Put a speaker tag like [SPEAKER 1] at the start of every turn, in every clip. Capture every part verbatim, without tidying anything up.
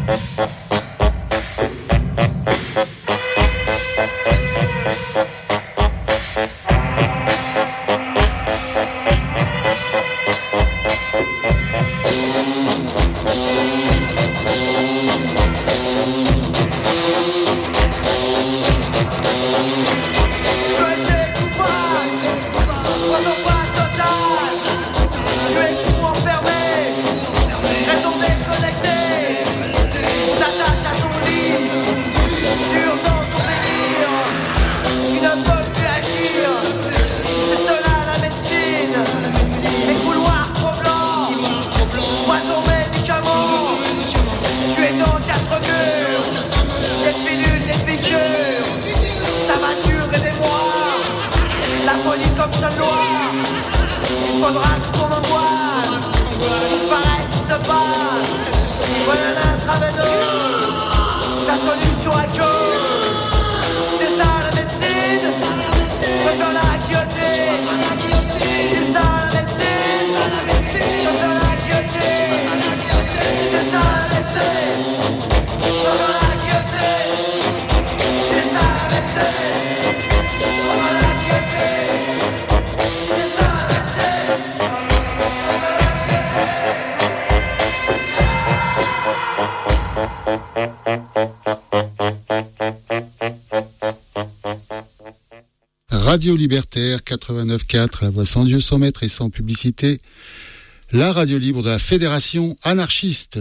[SPEAKER 1] Radio Libertaire quatre-vingt-neuf quatre, la voix sans Dieu, sans maître et sans publicité, la radio libre de la Fédération anarchiste.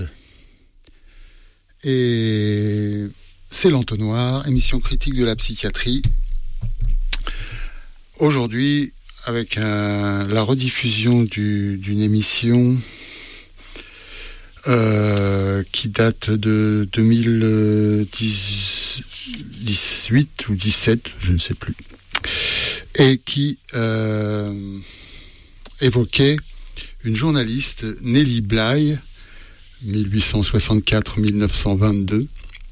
[SPEAKER 1] Et c'est l'Entonnoir, émission critique de la psychiatrie. Aujourd'hui, avec un, la rediffusion du, d'une émission euh, qui date de deux mille dix-huit ou dix-sept, je ne sais plus. Et qui euh, évoquait une journaliste, Nellie Bly, dix-huit cent soixante-quatre à dix-neuf cent vingt-deux,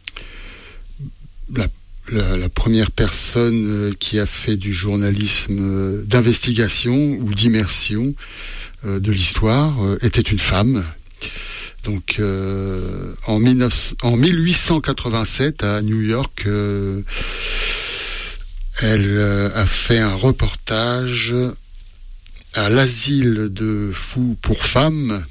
[SPEAKER 1] la, la, la première personne qui a fait du journalisme d'investigation ou d'immersion euh, de l'histoire, euh, était une femme. Donc euh, en, dix-neuf, en dix-huit cent quatre-vingt-sept à New York, euh, elle a fait un reportage à l'asile de fous pour femmes,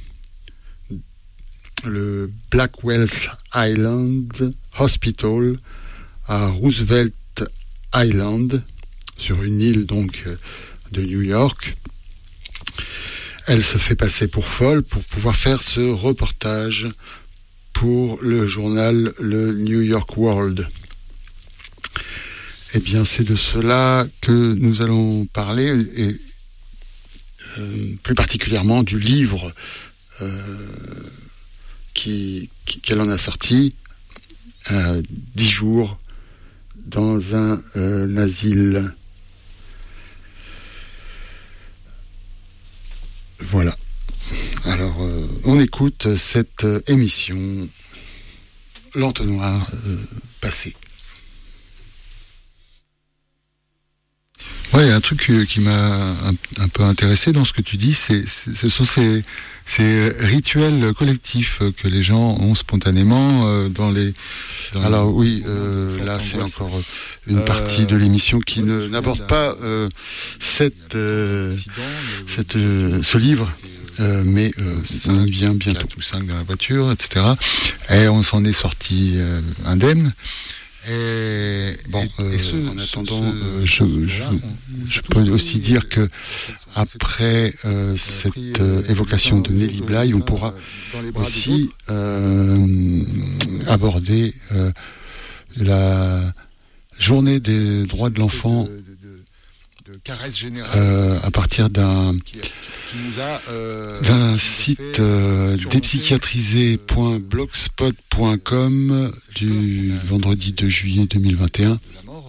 [SPEAKER 1] le Blackwell's Island Hospital à Roosevelt Island, sur une île donc de New York. Elle se fait passer pour folle pour pouvoir faire ce reportage pour le journal le New York World. Eh bien, c'est de cela que nous allons parler, et euh, plus particulièrement du livre euh, qui, qui, qu'elle en a sorti, euh, dix jours dans un euh, asile. Voilà. Alors, euh, on écoute cette euh, émission, l'Entonnoir euh, passé. Ouais, un truc qui m'a un, un peu intéressé dans ce que tu dis, c'est, c'est ce sont ces, ces rituels collectifs que les gens ont spontanément euh, dans les. Dans Alors les, oui, euh, là c'est encore une euh, partie de l'émission qui ouais, ne, n'aborde pas euh, cette, euh, cette, euh, ce livre. Euh, mais euh, cinq, on y vient bientôt. quatre ou cinq dans la voiture, et cetera. Et on s'en est sorti euh, indemne. Et, bon, et, euh, et ce, en attendant, ce, euh, je, je, je, je peux aussi dire que après euh, cette euh, évocation de Nellie Bly, on pourra aussi euh, aborder euh, la journée des droits de l'enfant euh, à partir d'un Euh, d'un site euh, dépsychiatrisé point blogspot point com du vendredi deux juillet deux mille vingt et un.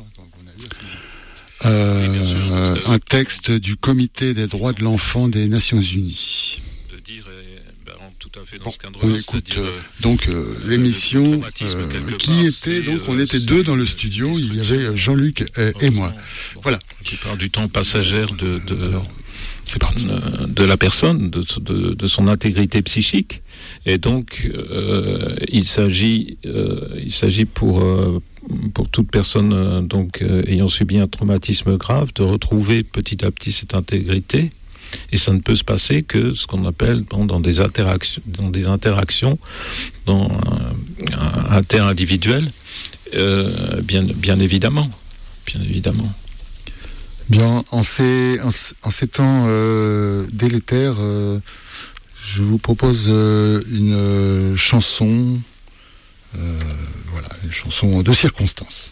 [SPEAKER 1] Euh, un texte du Comité des droits de l'enfant des Nations Unies. Bon, on écoute euh, donc euh, l'émission euh, qui était donc on était deux dans le studio, il y avait Jean-Luc et, et moi. Voilà.
[SPEAKER 2] Qui parle du temps passagère de, de
[SPEAKER 1] C'est parti.
[SPEAKER 2] Euh, de la personne, de, de, de son intégrité psychique. Et donc, euh, il s'agit, euh, il s'agit pour euh, pour toute personne euh, donc euh, ayant subi un traumatisme grave de retrouver petit à petit cette intégrité. Et ça ne peut se passer que ce qu'on appelle bon, dans des interactions, dans des interactions, dans un, un, un terrain individuel, euh, bien bien évidemment, bien évidemment.
[SPEAKER 1] Bien, en ces, en, en ces temps euh, délétères, euh, je vous propose euh, une euh, chanson, euh, voilà, une chanson de circonstance.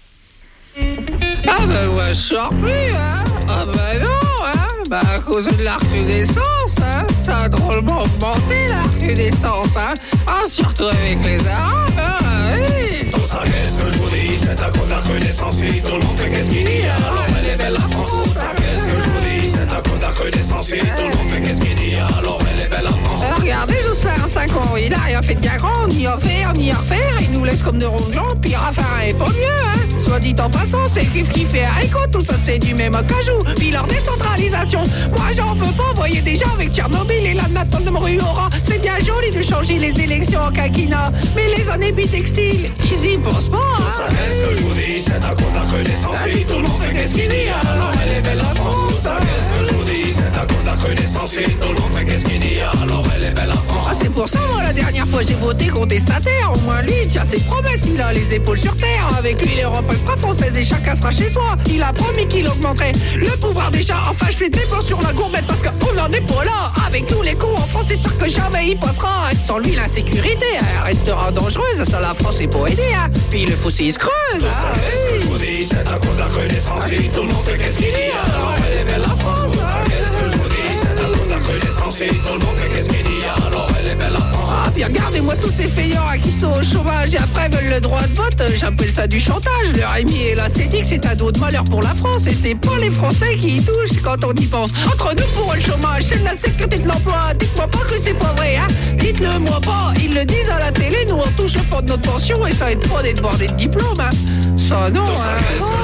[SPEAKER 3] Ah ben ouais, je sors plus, hein. Ah ben non, hein. Bah à cause de la recrudescence, hein. Ça a drôlement augmenté la recrudescence, hein. Ah, surtout avec les Arabes, hein. Oui.
[SPEAKER 4] Tout ça, qu'est-ce que je vous dis, c'est à cause de la recrudescence. Oui, tout le monde fait qu'est-ce qu'il dit, alors elle est belle la France. Tout ça, qu'est-ce que je vous dis, c'est à cause de la recrudescence. Oui, tout le monde fait qu'est-ce qu'il dit, alors elle est belle la France.
[SPEAKER 3] Alors regardez, j'ose faire un cinq ans, il a rien fait de bien grand, on y en fait, on y en refaire, il nous laisse comme de ronds de jambes, puis Raffarin est pas mieux, hein. Soit dit en passant, c'est kiff qui fait haricot, tout ça c'est du même cajou, puis leur décentralisation. Moi j'en veux pas, voyez déjà avec Tchernobyl et la natte de Moruora, c'est bien joli de changer les élections en quinquennat, mais les années bitextiles, ils y pensent pas, hein.
[SPEAKER 4] Tout ça, qu'est-ce que je vous dis, c'est à cause de la recrudescence. Oui, tout le monde fait qu'est-ce qu'il dit, alors elle est belle la France. Tout ça, qu'est-ce que je vous dis, c'est à cause de la recrudescence. Oui, tout le monde fait qu'est-ce qu'il dit, alors elle est belle la France.
[SPEAKER 3] Ah c'est pour ça moi la dernière fois j'ai voté contestataire. Au moins lui il tient ses promesses, il a les épaules sur terre. Avec lui l'Europe sera française et chacun sera chez soi. Il a promis qu'il augmenterait le pouvoir des chats. Enfin je fais des plans sur la gourbette parce qu'on n'en est pas là. Avec tous les coups en France c'est sûr que jamais il passera. Sans lui l'insécurité elle restera dangereuse. Ça la France est pas aidée, hein. Puis le fossé il se creuse,
[SPEAKER 4] hein. Tout ça, qu'est-ce que je vous dis, c'est à cause de la recrudescence. Oui, tout le monde fait qu'est-ce qu'il dit, alors elle est belle la France. Tout ça, qu'est-ce que je vous dis, c'est à cause de la recrudescence. Oui, tout le monde fait qu'est-ce qu'il dit, alors elle est belle la France.
[SPEAKER 3] Ah puis regardez-moi tous ces feignants qui sont au chômage et après veulent le droit de vote. J'appelle ça du chantage. Leur A M I et la C D I C c'est un dos de malheur pour la France. Et c'est pas les Français qui y touchent quand on y pense. Entre nous pour le chômage, c'est de la sécurité de l'emploi. Dites-moi pas que c'est pas vrai, hein. Dites-le moi pas, ils le disent à la télé. Nous on touche le fond de notre pension et ça aide pas d'être bordé de diplôme, hein. Ça non, hein.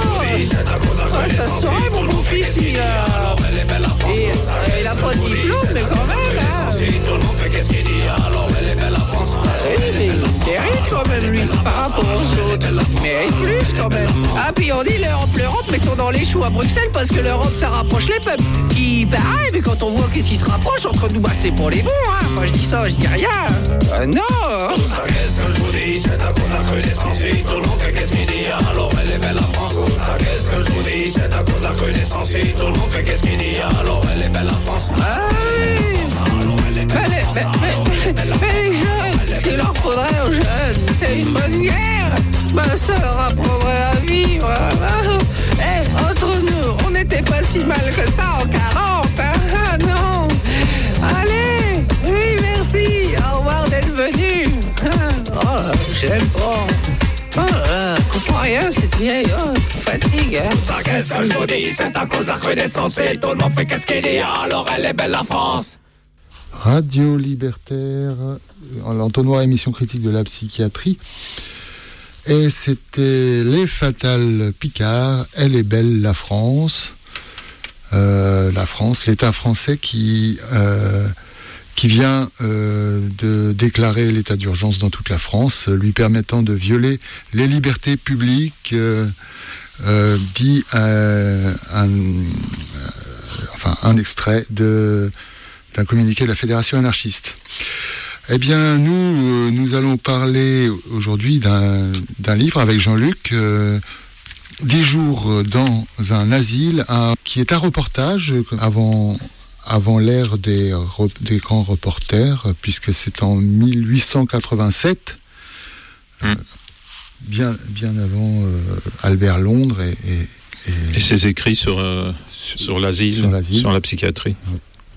[SPEAKER 3] Ah, ça serait mon beau-fils il a... Et, euh, il a pas de diplôme mais quand même, hein.
[SPEAKER 4] Tout le monde fait qu'est-ce qu'il dit, alors elle est belle la France.
[SPEAKER 3] Oui, mais il mérite quand même lui par rapport aux autres. Il mérite plus quand même. Ah puis on dit l'Europe, l'Europe, mais ils sont dans les choux à Bruxelles parce que l'Europe ça rapproche les peuples. Qui pareil, mais quand on voit qu'est-ce qui se rapproche entre nous, bah c'est pour les bons, hein. Enfin je dis ça, je dis rien. Euh, non.
[SPEAKER 4] Tout ça, qu'est-ce que je vous dis, c'est à cause de la recrudescence. Oui, tout le monde fait qu'est-ce qu'il dit, alors elle est belle la France. Tout ça, qu'est-ce que je vous dis, c'est à cause de la recrudescence. Oui, tout le monde fait qu'est-ce qu'il dit, alors elle est belle la France.
[SPEAKER 3] Ah oui. Mais les, mais, mais, mais les jeunes, ce qu'il leur faudrait aux jeunes, c'est une bonne guerre. Ben ça leur apprendrait à vivre. Eh, entre nous, on n'était pas si mal que ça en quarante, hein. Ah non. Allez, oui merci, au revoir d'être venu. Oh, j'aime pas. Oh là, comprends rien, cette vieille, oh, fatigue, hein.
[SPEAKER 4] Tout ça, qu'est-ce que je vous dis, c'est à cause de la recrudescence. Et tout le monde fait qu'est-ce qu'il dit, alors elle est belle la France.
[SPEAKER 1] Radio Libertaire, l'entonnoir émission critique de la psychiatrie. Et c'était Les Fatales Picard, Elle est belle la France. Euh, la France, l'État français qui, euh, qui vient euh, de déclarer l'état d'urgence dans toute la France, lui permettant de violer les libertés publiques, euh, euh, dit euh, un, euh, enfin, un extrait de... d'un communiqué de la Fédération anarchiste. Eh bien, nous, euh, nous allons parler aujourd'hui d'un, d'un livre avec Jean-Luc, euh, dix jours dans un asile, un, qui est un reportage avant, avant l'ère des, des grands reporters, puisque c'est en mille huit cent quatre-vingt-sept, mmh. euh, bien, bien avant euh, Albert Londres et, et,
[SPEAKER 2] et... et ses écrits sur, euh, sur, sur, l'asile, sur l'asile, sur la psychiatrie. Ouais.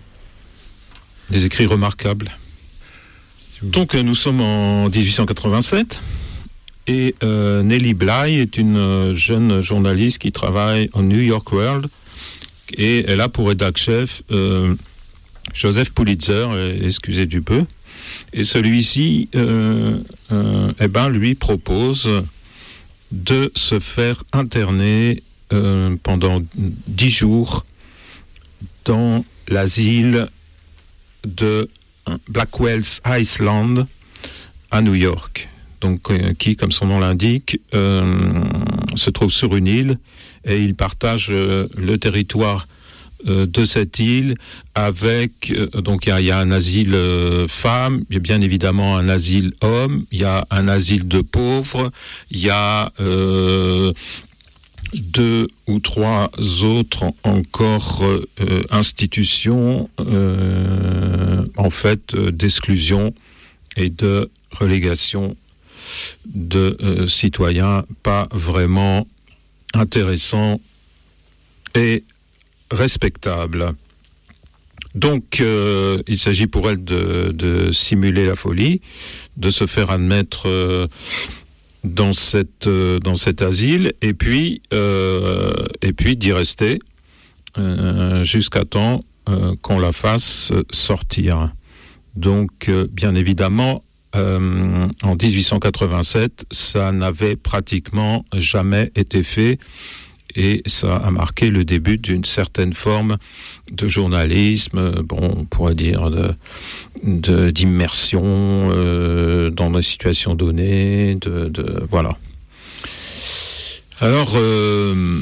[SPEAKER 2] Des écrits remarquables. Donc nous sommes en dix-huit cent quatre-vingt-sept et euh, Nellie Bly est une jeune journaliste qui travaille au New York World et elle a pour rédac-chef euh, Joseph Pulitzer, excusez du peu, et celui-ci euh, euh, eh ben, lui propose de se faire interner euh, pendant dix jours dans l'asile de Blackwell's Island à New York. Donc, euh, qui, comme son nom l'indique, euh, se trouve sur une île et il partage euh, le territoire euh, de cette île avec, euh, donc il y, y a un asile euh, femme, il y a bien évidemment un asile homme, il y a un asile de pauvres, il y a euh, deux ou trois autres encore euh, institutions euh, en fait euh, d'exclusion et de relégation de euh, citoyens pas vraiment intéressants et respectables. Donc, euh, il s'agit pour elle de, de simuler la folie, de se faire admettre euh, dans cette euh, dans cet asile, et puis euh, et puis d'y rester euh, jusqu'à temps euh, qu'on la fasse sortir. Donc, euh, bien évidemment. Euh, en dix-huit cent quatre-vingt-sept, ça n'avait pratiquement jamais été fait et ça a marqué le début d'une certaine forme de journalisme, bon, on pourrait dire de, de, d'immersion euh, dans des situations données, de, de voilà. Alors, euh,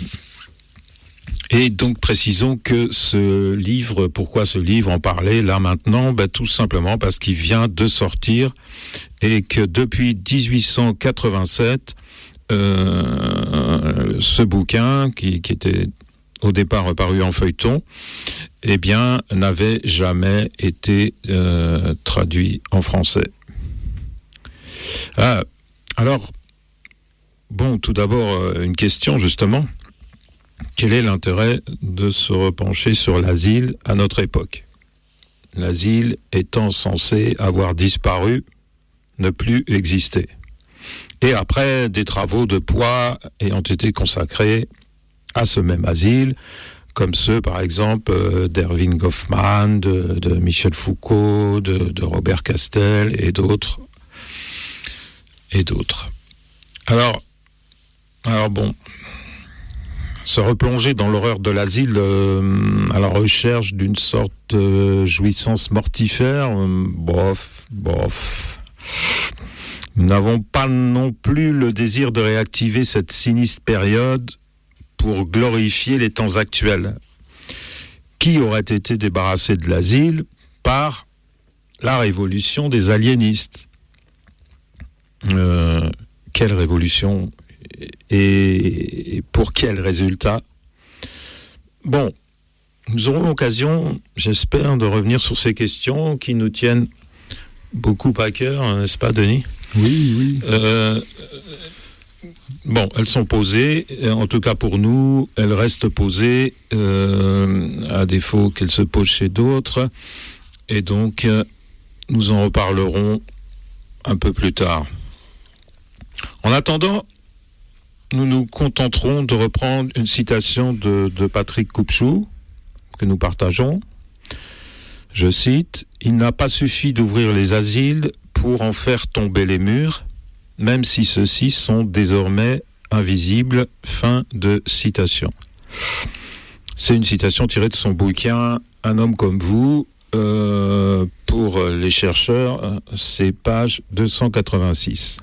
[SPEAKER 2] et donc précisons que ce livre, pourquoi ce livre en parler là maintenant? Ben, tout simplement parce qu'il vient de sortir et que depuis dix-huit cent quatre-vingt-sept, euh, ce bouquin qui, qui était au départ paru en feuilleton, eh bien n'avait jamais été euh, traduit en français. Ah, alors, bon, tout d'abord une question justement. Quel est l'intérêt de se repencher sur l'asile à notre époque? L'asile étant censé avoir disparu, ne plus exister. Et après, des travaux de poids ayant été consacrés à ce même asile, comme ceux, par exemple, d'Erving Goffman, de, de Michel Foucault, de, de Robert Castel et d'autres. Et d'autres. Alors, alors bon... Se replonger dans l'horreur de l'asile euh, à la recherche d'une sorte de jouissance mortifère, euh, bof, bof. Nous n'avons pas non plus le désir de réactiver cette sinistre période pour glorifier les temps actuels. Qui aurait été débarrassé de l'asile par la révolution des aliénistes? Euh, quelle révolution ? Et pour quel résultat? Bon, nous aurons l'occasion, j'espère, de revenir sur ces questions qui nous tiennent beaucoup à cœur, n'est-ce pas, Denis?
[SPEAKER 1] Oui, oui.
[SPEAKER 2] Euh, bon, elles sont posées, en tout cas pour nous, elles restent posées, euh, à défaut qu'elles se posent chez d'autres, et donc nous en reparlerons un peu plus tard. En attendant, nous nous contenterons de reprendre une citation de, de Patrick Coupechoux, que nous partageons. Je cite, « Il n'a pas suffi d'ouvrir les asiles pour en faire tomber les murs, même si ceux-ci sont désormais invisibles. » Fin de citation. C'est une citation tirée de son bouquin « Un homme comme vous euh, ». Pour les chercheurs, c'est page deux cent quatre-vingt-six.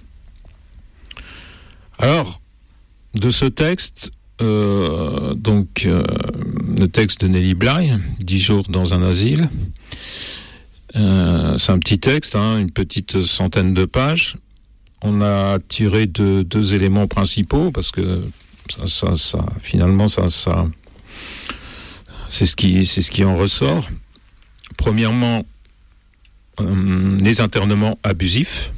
[SPEAKER 2] Alors, de ce texte, euh, donc euh, le texte de Nelly Bly, dix jours dans un asile, euh, c'est un petit texte, hein, une petite centaine de pages. On a tiré de, deux éléments principaux parce que ça, ça, ça finalement, ça, ça, c'est ce qui, c'est ce qui en ressort. Premièrement, euh, les internements abusifs.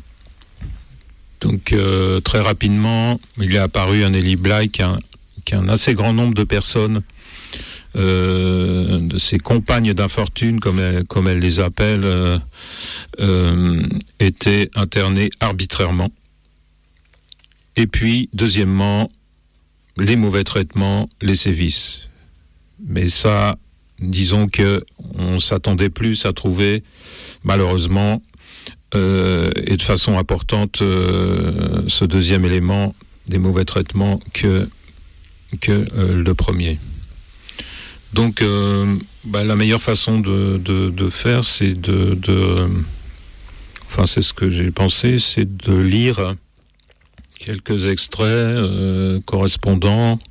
[SPEAKER 2] Donc euh, très rapidement, il est apparu un Nelly Bly qui a, qui a un assez grand nombre de personnes, euh, de ses compagnes d'infortune, comme elle, comme elle les appelle, euh, euh, étaient internées arbitrairement. Et puis, deuxièmement, les mauvais traitements, les sévices. Mais ça, disons que on s'attendait plus à trouver, malheureusement, Euh, et de façon importante euh, ce deuxième élément des mauvais traitements que, que euh, le premier. Donc, euh, bah, la meilleure façon de, de, de faire, c'est de, de... Enfin, c'est ce que j'ai pensé, c'est de lire quelques extraits euh, correspondant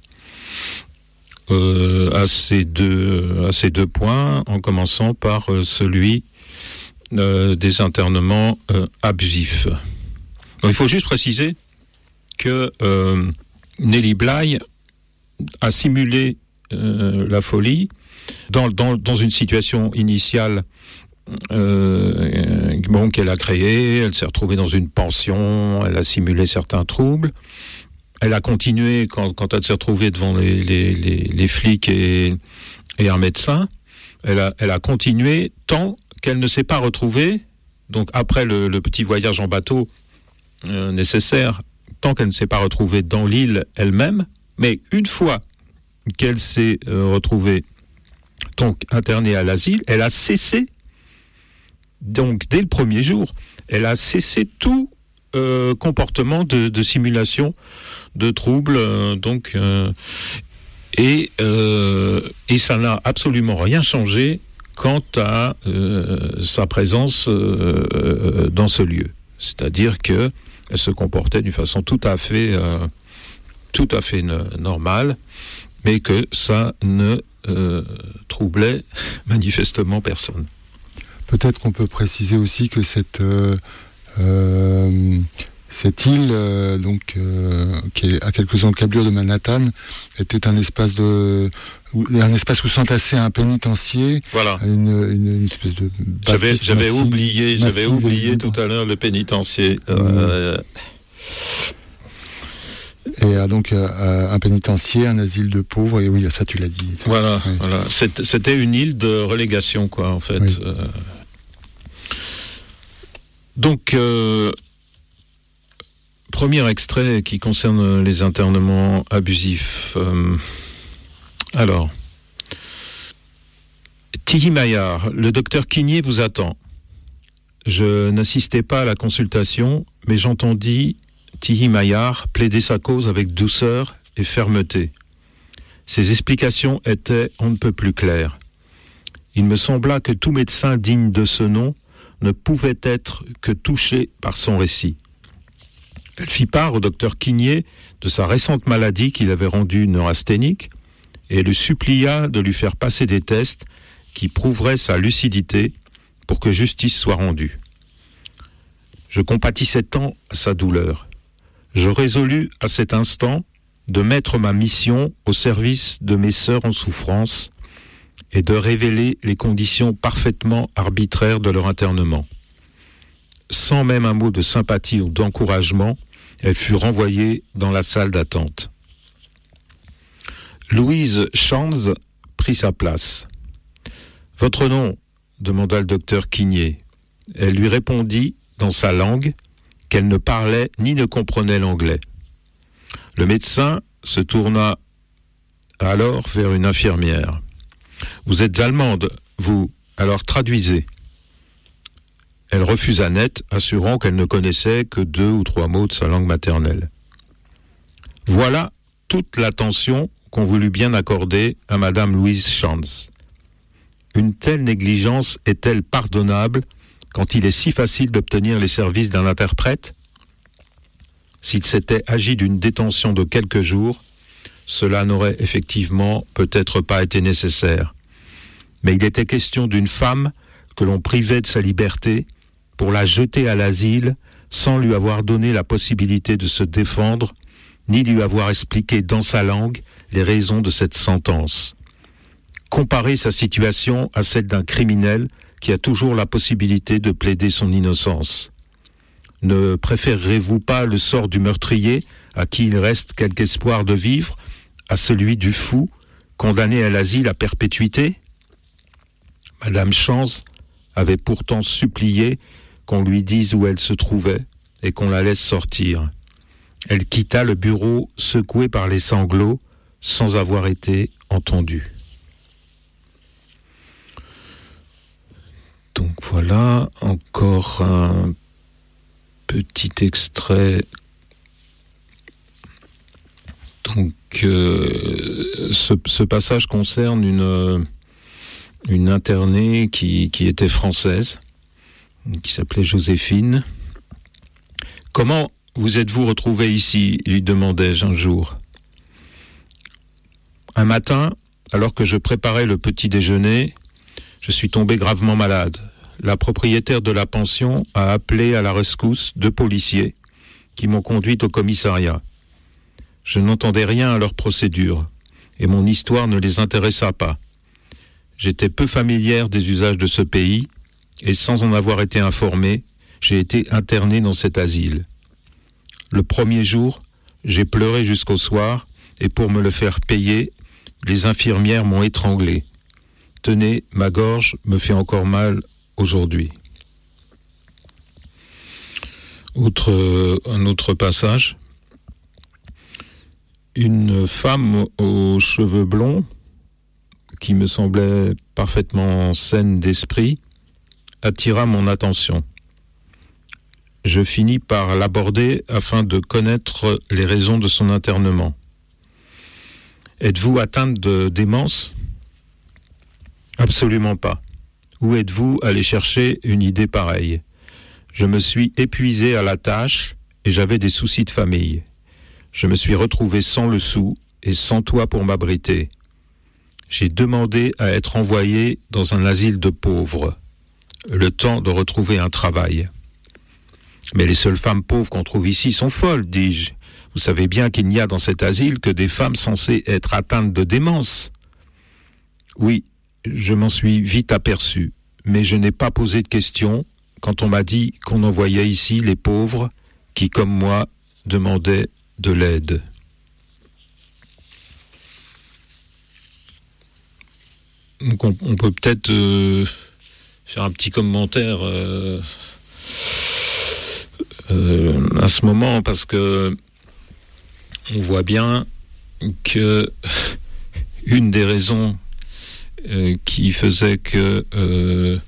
[SPEAKER 2] euh, à, ces deux, à ces deux points, en commençant par euh, celui euh, des internements euh, abusifs. Donc, il faut juste préciser que euh, Nelly Bly a simulé euh, la folie dans, dans, dans une situation initiale euh, bon, qu'elle a créée. Elle s'est retrouvée dans une pension, elle a simulé certains troubles. Elle a continué quand, quand elle s'est retrouvée devant les, les, les, les flics et, et un médecin. Elle a, elle a continué tant qu'elle ne s'est pas retrouvée, donc après le, le petit voyage en bateau euh, nécessaire, tant qu'elle ne s'est pas retrouvée dans l'île elle-même, mais une fois qu'elle s'est euh, retrouvée donc internée à l'asile, elle a cessé, donc dès le premier jour, elle a cessé tout euh, comportement de, de simulation de troubles, euh, donc euh, et euh, et ça n'a absolument rien changé quant à euh, sa présence euh, dans ce lieu. C'est-à-dire que elle se comportait d'une façon tout à fait euh, tout à fait ne, normale, mais que ça ne euh, troublait manifestement personne.
[SPEAKER 1] Peut-être qu'on peut préciser aussi que cette euh, euh, cette île, euh, donc euh, qui est à quelques encablures de Manhattan, était un espace de un espace où s'entassait un pénitencier.
[SPEAKER 2] Voilà.
[SPEAKER 1] Une, une, une espèce de
[SPEAKER 2] j'avais j'avais
[SPEAKER 1] massive,
[SPEAKER 2] oublié j'avais oublié tout à l'heure le pénitencier. Euh,
[SPEAKER 1] mmh. Et euh, donc euh, un pénitencier, un asile de pauvres, et oui, ça tu l'as dit.
[SPEAKER 2] Voilà, oui. voilà. C'était, c'était une île de relégation, quoi, en fait. Oui. Euh... Donc, euh... premier extrait qui concerne les internements abusifs. Euh... Alors, Tilly Maillard, le docteur Quigné vous attend. Je n'assistais pas à la consultation, mais j'entendis Tilly Maillard plaider sa cause avec douceur et fermeté. Ses explications étaient on ne peut plus claires. Il me sembla que tout médecin digne de ce nom ne pouvait être que touché par son récit. Elle fit part au docteur Quigné de sa récente maladie qui l'avait rendue neurasthénique et le supplia de lui faire passer des tests qui prouveraient sa lucidité pour que justice soit rendue. Je compatissais tant à sa douleur. Je résolus à cet instant de mettre ma mission au service de mes sœurs en souffrance et de révéler les conditions parfaitement arbitraires de leur internement. Sans même un mot de sympathie ou d'encouragement, elle fut renvoyée dans la salle d'attente. Louise Shands prit sa place. « Votre nom ?» demanda le docteur Quigné. Elle lui répondit dans sa langue qu'elle ne parlait ni ne comprenait l'anglais. Le médecin se tourna alors vers une infirmière. « Vous êtes allemande, vous, alors traduisez. » Elle refusa net, assurant qu'elle ne connaissait que deux ou trois mots de sa langue maternelle. Voilà toute l'attention qu'on voulut bien accorder à Madame Louise Shands. Une telle négligence est-elle pardonnable quand il est si facile d'obtenir les services d'un interprète? S'il s'était agi d'une détention de quelques jours, cela n'aurait effectivement peut-être pas été nécessaire. Mais il était question d'une femme que l'on privait de sa liberté pour la jeter à l'asile sans lui avoir donné la possibilité de se défendre, ni lui avoir expliqué dans sa langue les raisons de cette sentence. Comparer sa situation à celle d'un criminel qui a toujours la possibilité de plaider son innocence. Ne préférerez-vous pas le sort du meurtrier, à qui il reste quelque espoir de vivre, à celui du fou, condamné à l'asile à perpétuité? Madame Shands avait pourtant supplié qu'on lui dise où elle se trouvait et qu'on la laisse sortir. Elle quitta le bureau secouée par les sanglots sans avoir été entendue. Donc voilà, encore un petit extrait donc Donc, euh, ce, ce passage concerne une, une internée qui, qui était française, qui s'appelait Joséphine. « Comment vous êtes-vous retrouvée ici ?» lui demandai-je un jour. Un matin, alors que je préparais le petit déjeuner, je suis tombé gravement malade. La propriétaire de la pension a appelé à la rescousse deux policiers qui m'ont conduite au commissariat. Je n'entendais rien à leur procédure et mon histoire ne les intéressa pas. J'étais peu familière des usages de ce pays et sans en avoir été informé, j'ai été interné dans cet asile. Le premier jour, j'ai pleuré jusqu'au soir et pour me le faire payer, les infirmières m'ont étranglé. Tenez, ma gorge me fait encore mal aujourd'hui. Autre, un autre passage. Une femme aux cheveux blonds, qui me semblait parfaitement saine d'esprit, attira mon attention. Je finis par l'aborder afin de connaître les raisons de son internement. Êtes-vous atteinte de démence ? Absolument pas. Où êtes-vous allé chercher une idée pareille ? Je me suis épuisé à la tâche et j'avais des soucis de famille. Je me suis retrouvé sans le sou et sans toit pour m'abriter. J'ai demandé à être envoyé dans un asile de pauvres, le temps de retrouver un travail. Mais les seules femmes pauvres qu'on trouve ici sont folles, dis-je. Vous savez bien qu'il n'y a dans cet asile que des femmes censées être atteintes de démence. Oui, je m'en suis vite aperçu, mais je n'ai pas posé de questions quand on m'a dit qu'on envoyait ici les pauvres qui, comme moi, demandaient de l'aide. Donc on, on peut peut-être euh, faire un petit commentaire euh, euh, à ce moment, parce que on voit bien que une des raisons euh, qui faisait que euh,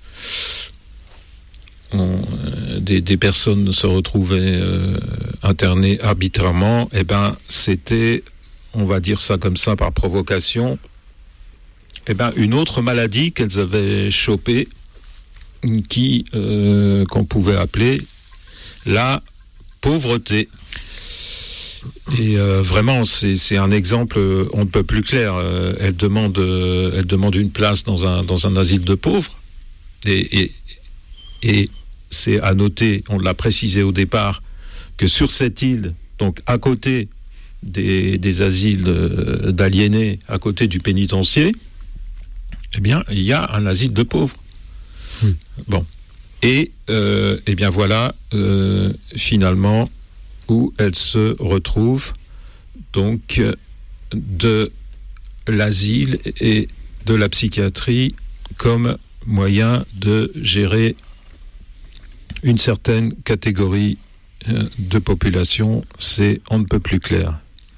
[SPEAKER 2] on, des, des personnes se retrouvaient euh, internées arbitrairement, eh ben c'était, on va dire ça comme ça par provocation, eh ben une autre maladie qu'elles avaient chopée, qui euh, qu'on pouvait appeler la pauvreté. Et euh, vraiment, c'est, c'est un exemple, euh, on ne peut plus clair. Euh, elle demande, euh, elle demande une place dans un dans un asile de pauvres. Et, et et c'est à noter, on l'a précisé au départ, que sur cette île, donc à côté des des asiles euh, d'aliénés, à côté du pénitencier, eh bien, il y a un asile de pauvres. Oui. Bon. Et euh, eh bien voilà, euh, finalement, où elle se retrouve, donc de l'asile et de la psychiatrie comme moyen de gérer une certaine catégorie de population. C'est on ne peut plus clair.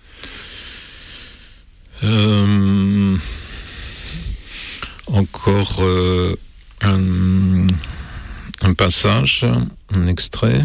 [SPEAKER 2] Euh, encore euh, un, un passage, un extrait.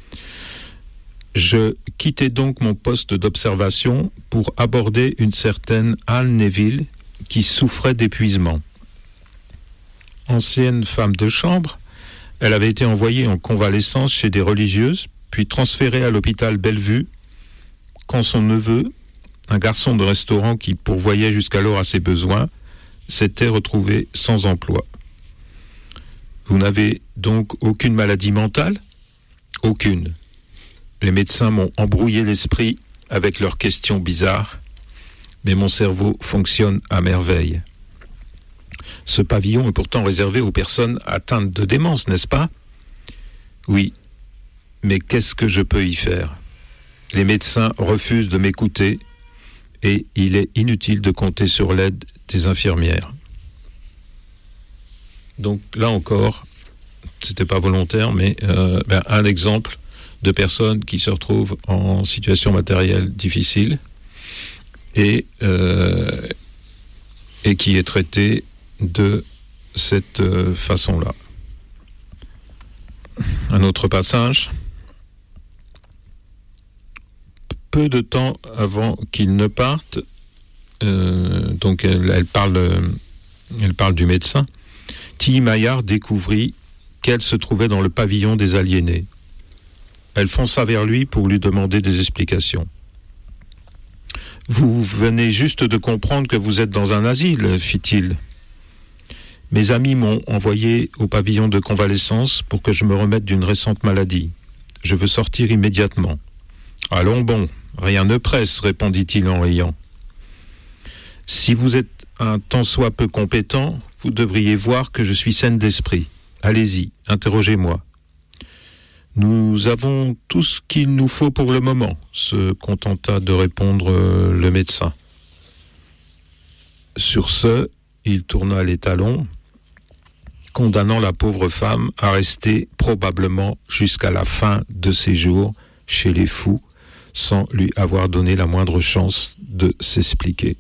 [SPEAKER 2] Je quittais donc mon poste d'observation pour aborder une certaine Anne Neville qui souffrait d'épuisement. Ancienne femme de chambre, elle avait été envoyée en convalescence chez des religieuses, puis transférée à l'hôpital Bellevue, quand son neveu, un garçon de restaurant qui pourvoyait jusqu'alors à ses besoins, s'était retrouvé sans emploi. Vous n'avez donc aucune maladie mentale ? Aucune. Les médecins m'ont embrouillé l'esprit avec leurs questions bizarres, mais mon cerveau fonctionne à merveille. Ce pavillon est pourtant réservé aux personnes atteintes de démence, n'est-ce pas ? Oui, mais qu'est-ce que je peux y faire ? Les médecins refusent de m'écouter et il est inutile de compter sur l'aide des infirmières. Donc là encore, c'était pas volontaire, mais euh, ben, un exemple de personnes qui se retrouvent en situation matérielle difficile et, euh, et qui est traitée de cette euh, façon-là. Un autre passage. peu de temps avant qu'il ne parte, euh, donc elle, elle, parle, elle parle du médecin, Tilly Maillard découvrit qu'elle se trouvait dans le pavillon des aliénés. Elle fonça vers lui pour lui demander des explications. « Vous venez juste de comprendre que vous êtes dans un asile, fit-il. Mes amis m'ont envoyé au pavillon de convalescence pour que je me remette d'une récente maladie. Je veux sortir immédiatement. »« Allons bon, rien ne presse, répondit-il en riant. Si vous êtes un tant soit peu compétent, vous devriez voir que je suis saine d'esprit. Allez-y, interrogez-moi. » « Nous avons tout ce qu'il nous faut pour le moment, se contenta de répondre le médecin. Sur ce, il tourna les talons, condamnant la pauvre femme à rester probablement jusqu'à la fin de ses jours chez les fous, sans lui avoir donné la moindre chance de s'expliquer.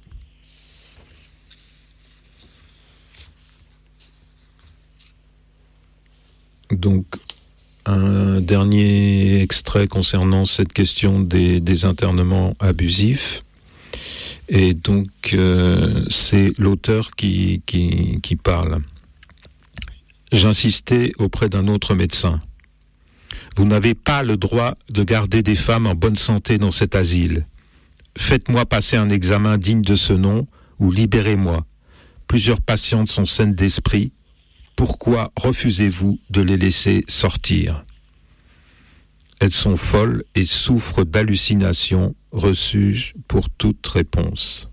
[SPEAKER 2] Donc, un dernier extrait concernant cette question des, des internements abusifs. Et donc, euh, c'est l'auteur qui, qui, qui parle. J'insistais auprès d'un autre médecin. Vous n'avez pas le droit de garder des femmes en bonne santé dans cet asile. Faites-moi passer un examen digne de ce nom ou libérez-moi. Plusieurs patientes sont saines d'esprit. Pourquoi refusez-vous de les laisser sortir ? Elles sont folles et souffrent d'hallucinations, reçus-je pour toute réponse.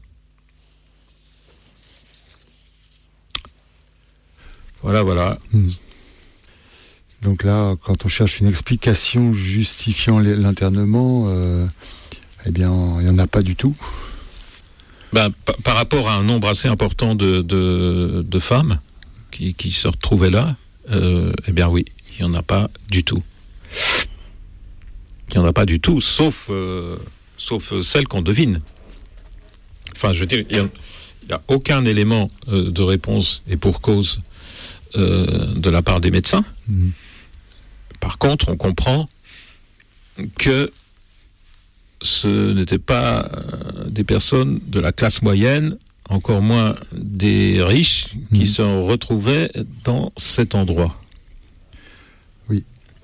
[SPEAKER 2] Voilà, voilà.
[SPEAKER 1] Mmh. Donc là, quand on cherche une explication justifiant l'internement, euh, eh bien, il n'y en a pas du tout.
[SPEAKER 2] Ben, par, par rapport à un nombre assez important de, de, de femmes, Qui, qui se retrouvaient là, euh, eh bien oui, il n'y en a pas du tout. Il n'y en a pas du tout, sauf, euh, sauf celles qu'on devine. Enfin, je veux dire, il n'y a, a aucun élément euh, de réponse, et pour cause, euh, de la part des médecins. Mmh. Par contre, on comprend que ce n'étaient pas euh, des personnes de la classe moyenne, encore moins des riches qui mmh. se retrouvaient dans cet endroit.
[SPEAKER 1] Oui.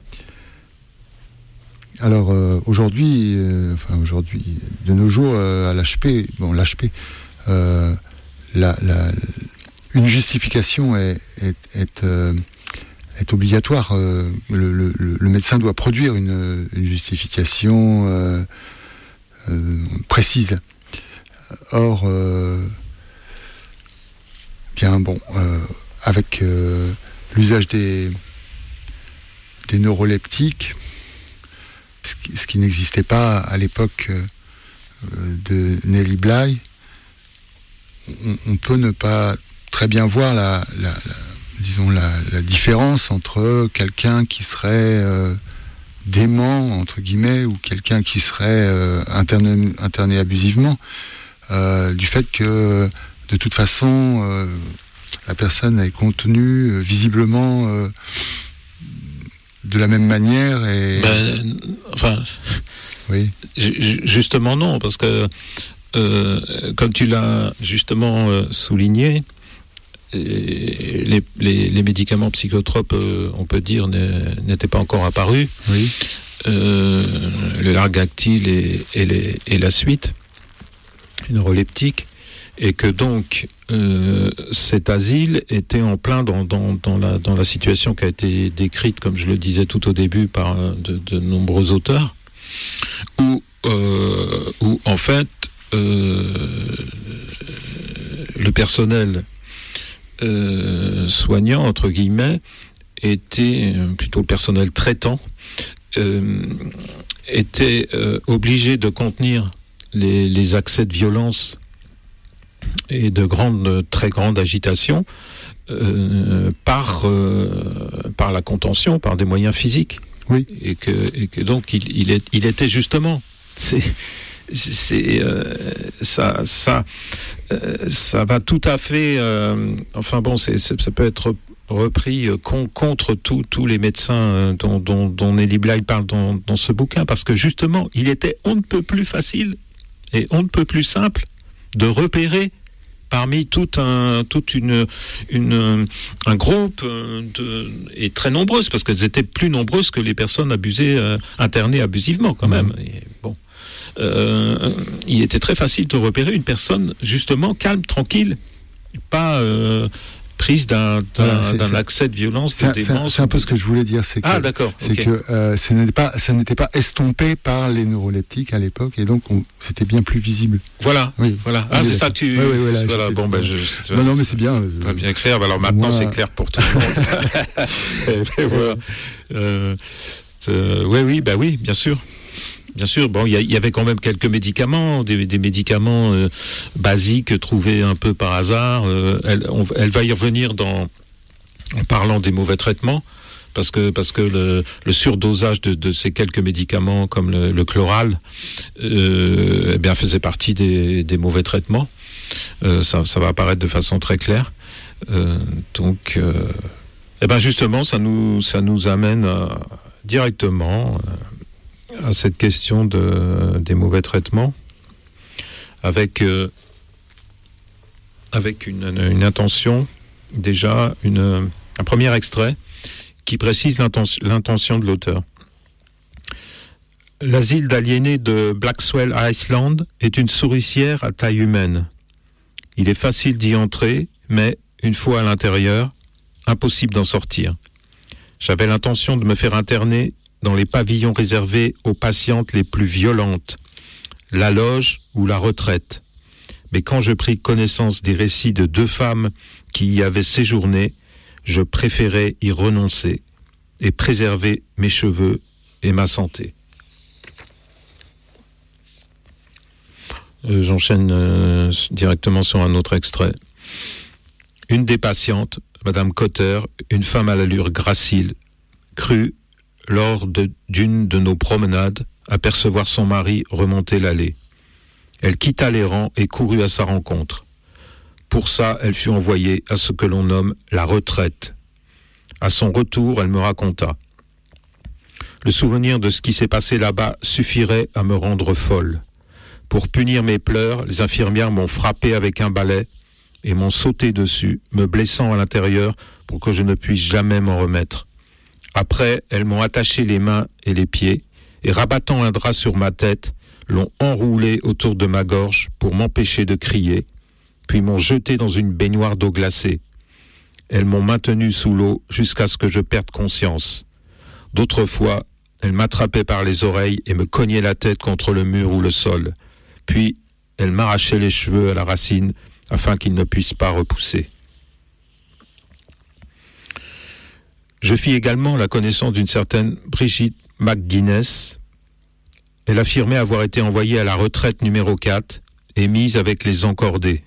[SPEAKER 1] Alors euh, aujourd'hui, euh, enfin aujourd'hui, de nos jours, euh, à l'H P, bon l'H P, euh, la, la, une justification est, est, est, euh, est obligatoire. Euh, le, le, le médecin doit produire une, une justification euh, euh, précise. Or, euh, bien bon, euh, avec euh, l'usage des, des neuroleptiques, ce qui, ce qui n'existait pas à l'époque euh, de Nelly Bly, on, on peut ne pas très bien voir la, la, la, disons la, la différence entre quelqu'un qui serait euh, dément, entre guillemets, ou quelqu'un qui serait euh, interné, interné abusivement, euh, du fait que de toute façon, euh, la personne est contenue euh, visiblement euh, de la même manière et...
[SPEAKER 2] Ben, enfin,
[SPEAKER 1] oui.
[SPEAKER 2] J- justement non, parce que euh, comme tu l'as justement euh, souligné, les, les, les médicaments psychotropes, euh, on peut dire, n'étaient pas encore apparus.
[SPEAKER 1] Oui.
[SPEAKER 2] Euh, le Largactil et, et, les, et la suite, neuroleptique. Et que donc euh, cet asile était en plein dans, dans, dans, la, dans la situation qui a été décrite, comme je le disais tout au début, par de, de nombreux auteurs, où, euh, où en fait euh, le personnel euh, soignant, entre guillemets, était, plutôt le personnel traitant, euh, était euh, obligé de contenir les, les accès de violence et de grande, très grande agitation euh, par, euh, par la contention, par des moyens physiques.
[SPEAKER 1] Oui.
[SPEAKER 2] Et que, et que donc il, il, est, il était justement... C'est, c'est, euh, ça, ça, euh, ça va tout à fait... Euh, enfin bon, c'est, c'est, ça peut être repris euh, con, contre tous tous les médecins euh, dont, dont, dont Nelly Bly parle dans, dans ce bouquin, parce que justement, il était on ne peut plus facile et on ne peut plus simple de repérer parmi tout un, toute une, une, un groupe de, et très nombreuses, parce qu'elles étaient plus nombreuses que les personnes abusées, euh, internées abusivement quand même. Et bon, euh, il était très facile de repérer une personne justement calme, tranquille, pas euh, prise d'un, d'un, voilà, c'est, d'un c'est, accès de violence,
[SPEAKER 1] c'est,
[SPEAKER 2] de démence.
[SPEAKER 1] C'est un peu ce que je voulais dire, c'est que,
[SPEAKER 2] ah, d'accord,
[SPEAKER 1] c'est
[SPEAKER 2] okay.
[SPEAKER 1] que euh, ça n'était pas, ça n'était pas estompé par les neuroleptiques à l'époque, et donc on, c'était bien plus visible.
[SPEAKER 2] Voilà, oui, voilà. Ah, oui, c'est d'accord. Ça que tu.
[SPEAKER 1] Oui, oui, voilà,
[SPEAKER 2] voilà bon, ben, je.
[SPEAKER 1] Non, non, mais c'est bien. Euh,
[SPEAKER 2] pas bien clair. Alors maintenant, moi... c'est clair pour tout le monde. et, et voilà. Euh, euh, oui, oui, bah oui, bien sûr. Bien sûr, bon, il y, y avait quand même quelques médicaments, des, des médicaments euh, basiques trouvés un peu par hasard. Euh, elle, on, elle va y revenir dans, en parlant des mauvais traitements, parce que parce que le, le surdosage de, de ces quelques médicaments comme le, le chloral, euh, eh bien faisait partie des, des mauvais traitements. Euh, ça, ça va apparaître de façon très claire. Euh, donc, euh, eh ben justement, ça nous ça nous amène à, directement. Euh, à cette question de, des mauvais traitements, avec, euh, avec une, une intention, déjà, une, un premier extrait qui précise l'intention, l'intention de l'auteur. L'asile d'aliénés de Blaxwell Island est une souricière à taille humaine. Il est facile d'y entrer, mais, une fois à l'intérieur, impossible d'en sortir. J'avais l'intention de me faire interner dans les pavillons réservés aux patientes les plus violentes, la loge ou la retraite. Mais quand je pris connaissance des récits de deux femmes qui y avaient séjourné, je préférais y renoncer et préserver mes cheveux et ma santé. Euh, j'enchaîne euh, directement sur un autre extrait. Une des patientes, Madame Cotter, une femme à l'allure gracile, crut lors de, d'une de nos promenades, apercevoir son mari remonter l'allée. Elle quitta les rangs et courut à sa rencontre. Pour ça, elle fut envoyée à ce que l'on nomme la retraite. À son retour, elle me raconta. Le souvenir de ce qui s'est passé là-bas suffirait à me rendre folle. Pour punir mes pleurs, les infirmières m'ont frappé avec un balai et m'ont sauté dessus, me blessant à l'intérieur pour que je ne puisse jamais m'en remettre. Après, elles m'ont attaché les mains et les pieds, et rabattant un drap sur ma tête, l'ont enroulé autour de ma gorge pour m'empêcher de crier, puis m'ont jeté dans une baignoire d'eau glacée. Elles m'ont maintenu sous l'eau jusqu'à ce que je perde conscience. D'autres fois, elles m'attrapaient par les oreilles et me cognaient la tête contre le mur ou le sol. Puis, elles m'arrachaient les cheveux à la racine afin qu'ils ne puissent pas repousser. Je fis également la connaissance d'une certaine Brigitte McGuinness. Elle affirmait avoir été envoyée à la retraite numéro quatre et mise avec les encordés.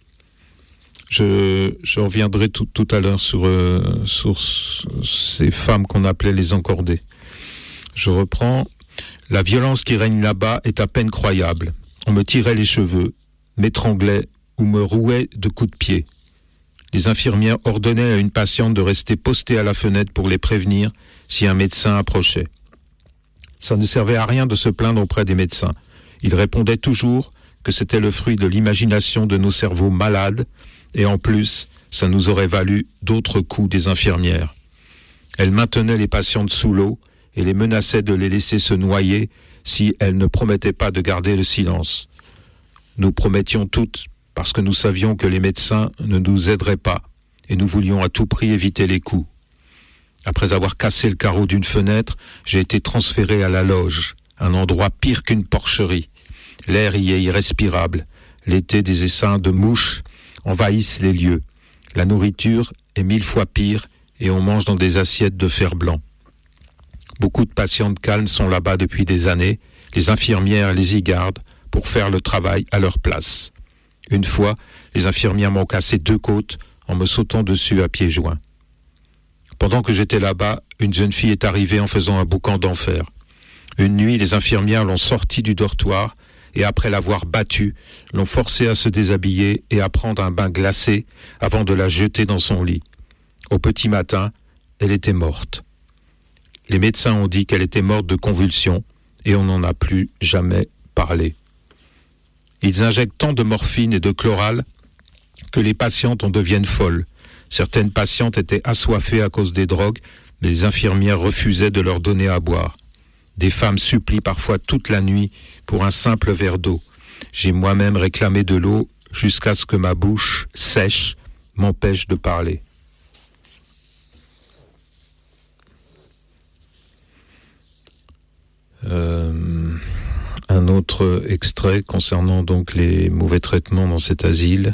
[SPEAKER 2] Je, je reviendrai tout, tout à l'heure sur, euh, sur ces femmes qu'on appelait les encordés. Je reprends. La violence qui règne là-bas est à peine croyable. On me tirait les cheveux, m'étranglait ou me rouait de coups de pied. Les infirmières ordonnaient à une patiente de rester postée à la fenêtre pour les prévenir si un médecin approchait. Ça ne servait à rien de se plaindre auprès des médecins. Ils répondaient toujours que c'était le fruit de l'imagination de nos cerveaux malades, et en plus, ça nous aurait valu d'autres coups des infirmières. Elles maintenaient les patientes sous l'eau et les menaçaient de les laisser se noyer si elles ne promettaient pas de garder le silence. Nous promettions toutes, parce que nous savions que les médecins ne nous aideraient pas, et nous voulions à tout prix éviter les coups. Après avoir cassé le carreau d'une fenêtre, j'ai été transféré à la loge, un endroit pire qu'une porcherie. L'air y est irrespirable. L'été, des essaims de mouches envahissent les lieux. La nourriture est mille fois pire, et on mange dans des assiettes de fer blanc. Beaucoup de patientes calmes sont là-bas depuis des années. Les infirmières les y gardent pour faire le travail à leur place. Une fois, les infirmières m'ont cassé deux côtes en me sautant dessus à pieds joints. Pendant que j'étais là-bas, une jeune fille est arrivée en faisant un boucan d'enfer. Une nuit, les infirmières l'ont sortie du dortoir et après l'avoir battue, l'ont forcée à se déshabiller et à prendre un bain glacé avant de la jeter dans son lit. Au petit matin, elle était morte. Les médecins ont dit qu'elle était morte de convulsions et on n'en a plus jamais parlé. Ils injectent tant de morphine et de chloral que les patientes en deviennent folles. Certaines patientes étaient assoiffées à cause des drogues, mais les infirmières refusaient de leur donner à boire. Des femmes supplient parfois toute la nuit pour un simple verre d'eau. J'ai moi-même réclamé de l'eau jusqu'à ce que ma bouche sèche m'empêche de parler. Euh, un autre extrait concernant donc les mauvais traitements dans cet asile.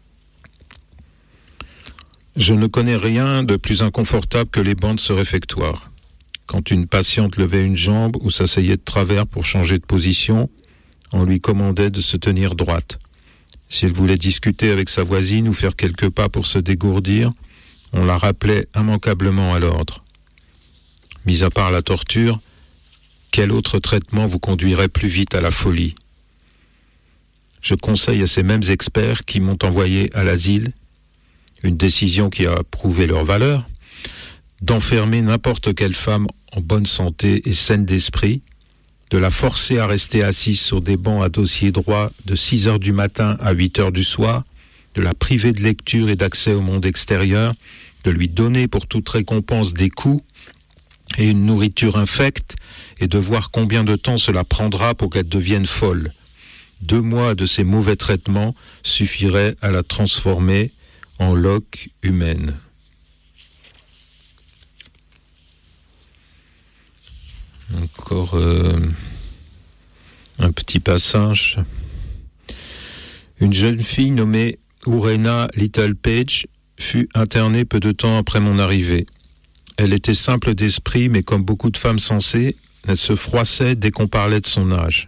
[SPEAKER 2] Je ne connais rien de plus inconfortable que les bancs de ce réfectoire. Quand une patiente levait une jambe ou s'asseyait de travers pour changer de position, on lui commandait de se tenir droite. Si elle voulait discuter avec sa voisine ou faire quelques pas pour se dégourdir, on la rappelait immanquablement à l'ordre. Mis à part la torture, quel autre traitement vous conduirait plus vite à la folie ? Je conseille à ces mêmes experts qui m'ont envoyé à l'asile, une décision qui a prouvé leur valeur, d'enfermer n'importe quelle femme en bonne santé et saine d'esprit, de la forcer à rester assise sur des bancs à dossier droit de six heures du matin à huit heures du soir, de la priver de lecture et d'accès au monde extérieur, de lui donner pour toute récompense des coups et une nourriture infecte, et de voir combien de temps cela prendra pour qu'elle devienne folle. Deux mois de ces mauvais traitements suffiraient à la transformer en loque humaine. Encore euh, un petit passage. Une jeune fille nommée Urena Little Page fut internée peu de temps après mon arrivée. Elle était simple d'esprit, mais comme beaucoup de femmes sensées, elle se froissait dès qu'on parlait de son âge.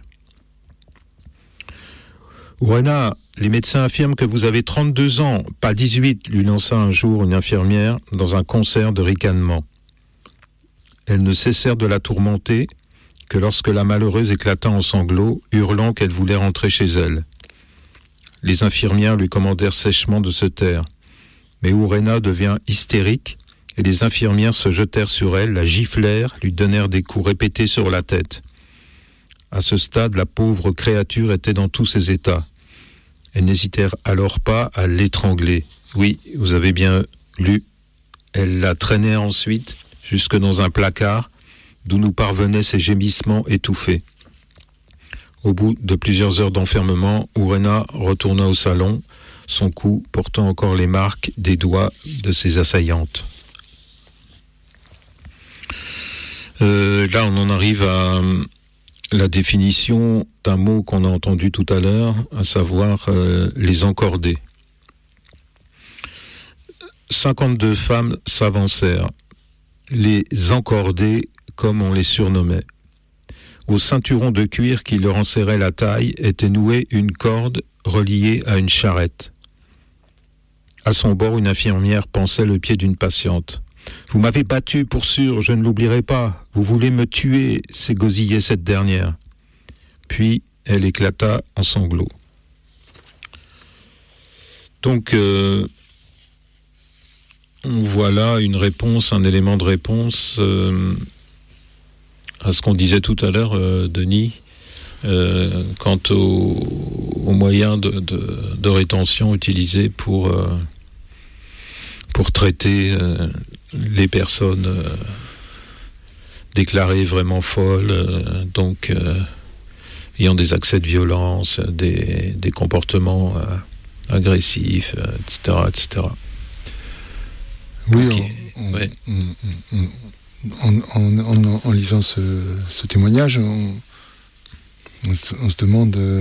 [SPEAKER 2] Urena, les médecins affirment que vous avez trente-deux ans, pas dix-huit, lui lança un jour une infirmière dans un concert de ricanements. Elles ne cessèrent de la tourmenter que lorsque la malheureuse éclata en sanglots, hurlant qu'elle voulait rentrer chez elle. Les infirmières lui commandèrent sèchement de se taire. Mais Urena devint hystérique et les infirmières se jetèrent sur elle, la giflèrent, lui donnèrent des coups répétés sur la tête. À ce stade, la pauvre créature était dans tous ses états. Elles n'hésitèrent alors pas à l'étrangler. Oui, vous avez bien lu. Elles la traînèrent ensuite jusque dans un placard, d'où nous parvenaient ces gémissements étouffés. Au bout de plusieurs heures d'enfermement, Urena retourna au salon, son cou portant encore les marques des doigts de ses assaillantes. Euh, là, on en arrive à la définition d'un mot qu'on a entendu tout à l'heure, à savoir euh, les encordés. cinquante-deux femmes s'avancèrent, les encordés comme on les surnommait. Au ceinturon de cuir qui leur enserrait la taille était nouée une corde reliée à une charrette. À son bord, une infirmière pansait le pied d'une patiente. « Vous m'avez battu pour sûr, je ne l'oublierai pas. Vous voulez me tuer » s'égosillait cette dernière. Puis elle éclata en sanglots. Donc, euh, voilà une réponse, un élément de réponse euh, à ce qu'on disait tout à l'heure, euh, Denis, euh, quant aux au moyens de, de, de rétention utilisés pour, euh, pour traiter euh, les personnes euh, déclarées vraiment folles, euh, donc euh, ayant des accès de violence, des, des comportements euh, agressifs, euh, et cetera, et cetera.
[SPEAKER 1] Oui,
[SPEAKER 2] okay.
[SPEAKER 1] on,
[SPEAKER 2] ouais.
[SPEAKER 1] on, on, on, en, en lisant ce, ce témoignage, on, on, se, on se demande euh,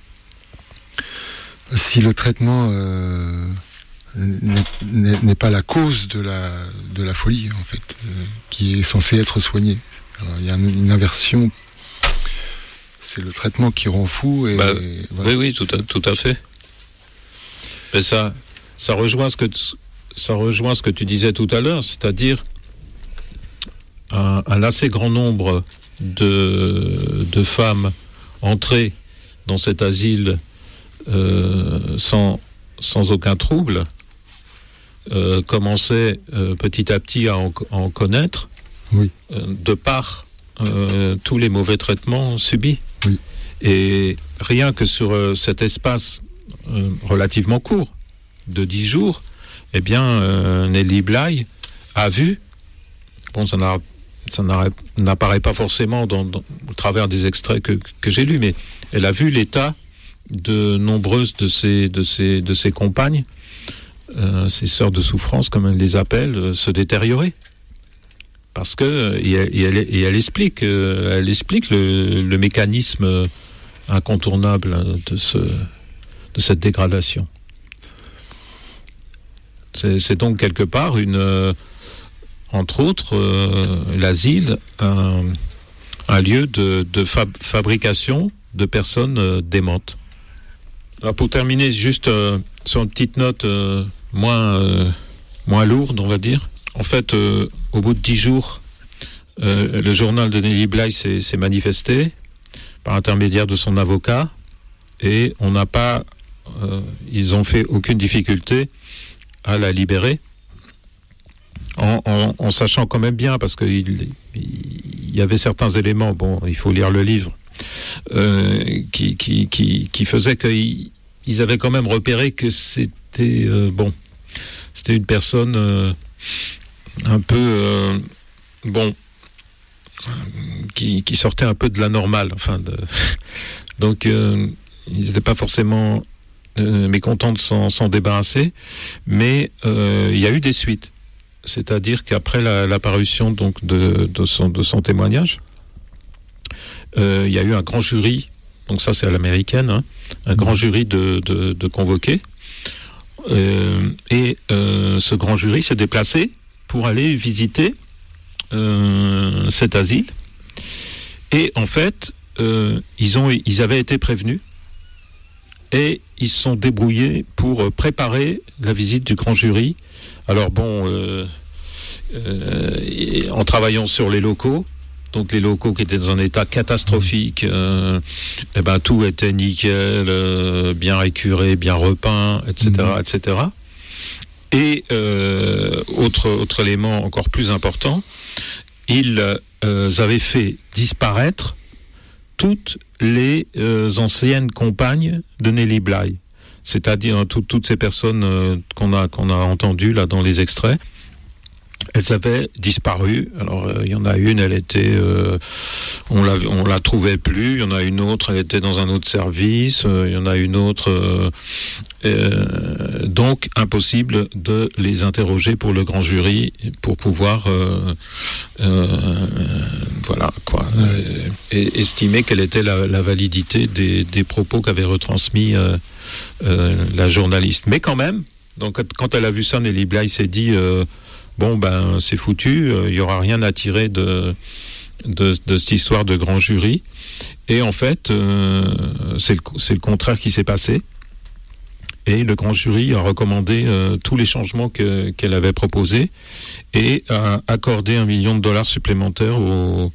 [SPEAKER 1] si le traitement euh, n'est, n'est pas la cause de la, de la folie, en fait, euh, qui est censée être soignée. Alors, il y a une, une inversion, c'est le traitement qui rend fou. Et,
[SPEAKER 2] bah,
[SPEAKER 1] et voilà,
[SPEAKER 2] oui, oui, tout à, tout à fait. Mais ça, ça rejoint ce que tu, ça rejoint ce que tu disais tout à l'heure, c'est-à-dire un, un assez grand nombre de, de femmes entrées dans cet asile euh, sans, sans aucun trouble euh, commençait euh, petit à petit à en, à en connaître,
[SPEAKER 1] oui.
[SPEAKER 2] euh, de par euh, tous les mauvais traitements subis.
[SPEAKER 1] Oui.
[SPEAKER 2] Et rien que sur euh, cet espace euh, relativement court, de dix jours, eh bien, euh, Nelly Bly a vu, bon, ça, n'a, ça n'apparaît pas forcément dans, dans, au travers des extraits que, que j'ai lus, mais elle a vu l'état de nombreuses de ses, de ses, de ses compagnes, euh, ses sœurs de souffrance, comme elle les appelle, euh, se détériorer. Parce que, et elle, et elle, et elle explique, euh, elle explique le, le mécanisme incontournable de, ce, de cette dégradation. C'est, c'est donc quelque part une, euh, entre autres, euh, l'asile, un, un lieu de, de fab- fabrication de personnes euh, démentes. Alors pour terminer, juste euh, sur une petite note euh, moins, euh, moins lourde, on va dire. En fait, euh, au bout de dix jours, euh, le journal de Nelly Bly s'est, s'est manifesté par intermédiaire de son avocat, et on n'a pas, euh, ils ont fait aucune difficulté à la libérer, en, en, en sachant quand même bien, parce qu'il il y avait certains éléments, bon, il faut lire le livre, euh, qui, qui, qui, qui faisaient qu'ils ils avaient quand même repéré que c'était, euh, bon, c'était une personne euh, un peu, euh, bon, qui, qui sortait un peu de la normale, enfin, de, donc euh, ils n'étaient pas forcément Euh, mécontent de s'en, s'en débarrasser, mais euh, il y a eu des suites. C'est-à-dire qu'après la, la parution donc de, de, son, de son témoignage, euh, il y a eu un grand jury, donc ça c'est à l'américaine, hein, un mmh. grand jury de, de, de convoqués, euh, et euh, ce grand jury s'est déplacé pour aller visiter euh, cet asile, et en fait, euh, ils, ont, ils avaient été prévenus, et ils se sont débrouillés pour préparer la visite du grand jury. Alors bon, euh, euh, en travaillant sur les locaux, donc les locaux qui étaient dans un état catastrophique, euh, eh ben tout était nickel, euh, bien récuré, bien repeint, et cetera, mmh. et cetera. Et euh, autre autre élément encore plus important, ils euh, avaient fait disparaître toutes les euh, anciennes compagnes de Nelly Bly, c'est-à-dire tout, toutes ces personnes euh, qu'on a qu'on a entendues là dans les extraits, elles avaient disparu. Alors il euh, y en a une, elle était, euh, on la on la trouvait plus. Il y en a une autre, elle était dans un autre service. Il euh, y en a une autre, euh, euh, donc impossible de les interroger pour le grand jury pour pouvoir, euh, euh, voilà quoi, euh, et estimer quelle était la, la validité des, des propos qu'avait retransmis euh, euh, la journaliste. Mais quand même, donc quand elle a vu ça, Nelly Bly s'est dit euh, bon ben c'est foutu, il euh, y aura rien à tirer de, de de cette histoire de grand jury. Et en fait, euh, c'est le c'est le contraire qui s'est passé. Et le grand jury a recommandé euh, tous les changements que, qu'elle avait proposés et a accordé un million de dollars supplémentaires au,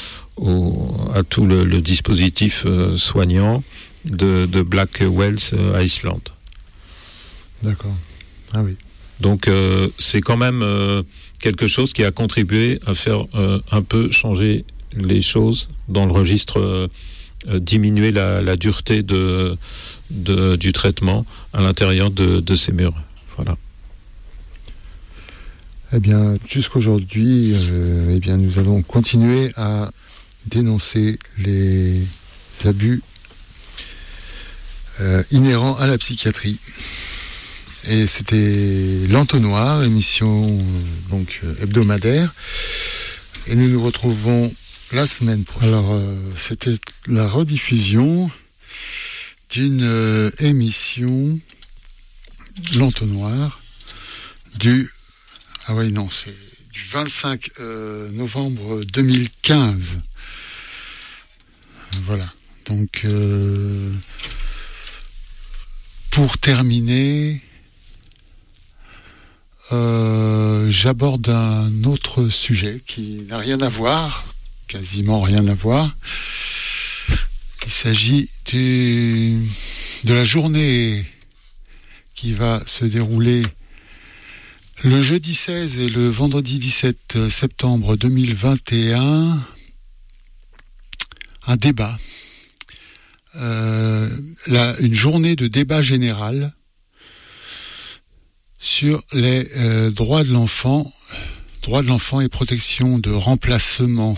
[SPEAKER 2] au, à tout le, le dispositif euh, soignant de, de Black Wells euh, Iceland.
[SPEAKER 1] D'accord. Ah oui.
[SPEAKER 2] Donc euh, c'est quand même euh, quelque chose qui a contribué à faire euh, un peu changer les choses dans le registre, euh, euh, diminuer la, la dureté de, de, du traitement à l'intérieur de, de ces murs. Voilà.
[SPEAKER 1] Eh bien, jusqu'aujourd'hui, euh, eh bien, nous allons continuer à dénoncer les abus euh, inhérents à la psychiatrie. Et c'était l'Entonnoir, émission euh, donc euh, hebdomadaire. Et nous nous retrouvons la semaine prochaine. Alors, euh, c'était la rediffusion d'une euh, émission l'Entonnoir du ah oui non c'est du vingt-cinq euh, novembre deux mille quinze. Voilà. Donc euh, pour terminer, Euh, j'aborde un autre sujet qui n'a rien à voir, quasiment rien à voir. Il s'agit du, de la journée qui va se dérouler Le jeudi seize et le vendredi dix-sept septembre deux mille vingt et un, un débat, euh, la, une journée de débat général sur les euh, droits de l'enfant, droits de l'enfant et protection de remplacement,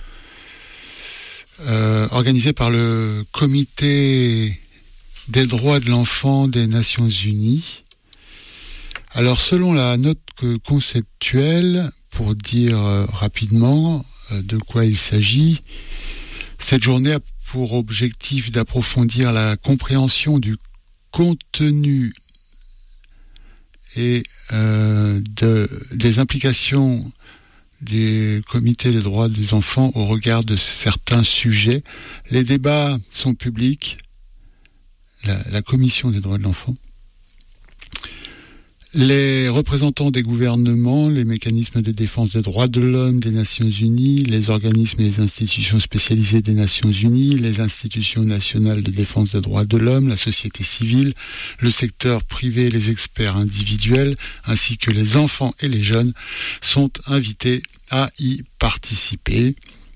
[SPEAKER 1] euh, organisée par le Comité des droits de l'enfant des Nations Unies. Alors, selon la note conceptuelle, pour dire euh, rapidement euh, de quoi il s'agit, cette journée a pour objectif d'approfondir la compréhension du contenu et euh, de, des implications du Comité des droits des enfants au regard de certains sujets. Les débats sont publics, la, la Commission des droits de l'enfant. Les représentants des gouvernements, les mécanismes de défense des droits de l'homme des Nations Unies, les organismes et les institutions spécialisées des Nations Unies, les institutions nationales de défense des droits de l'homme, la société civile, le secteur privé, les experts individuels, ainsi que les enfants et les jeunes sont invités à y participer.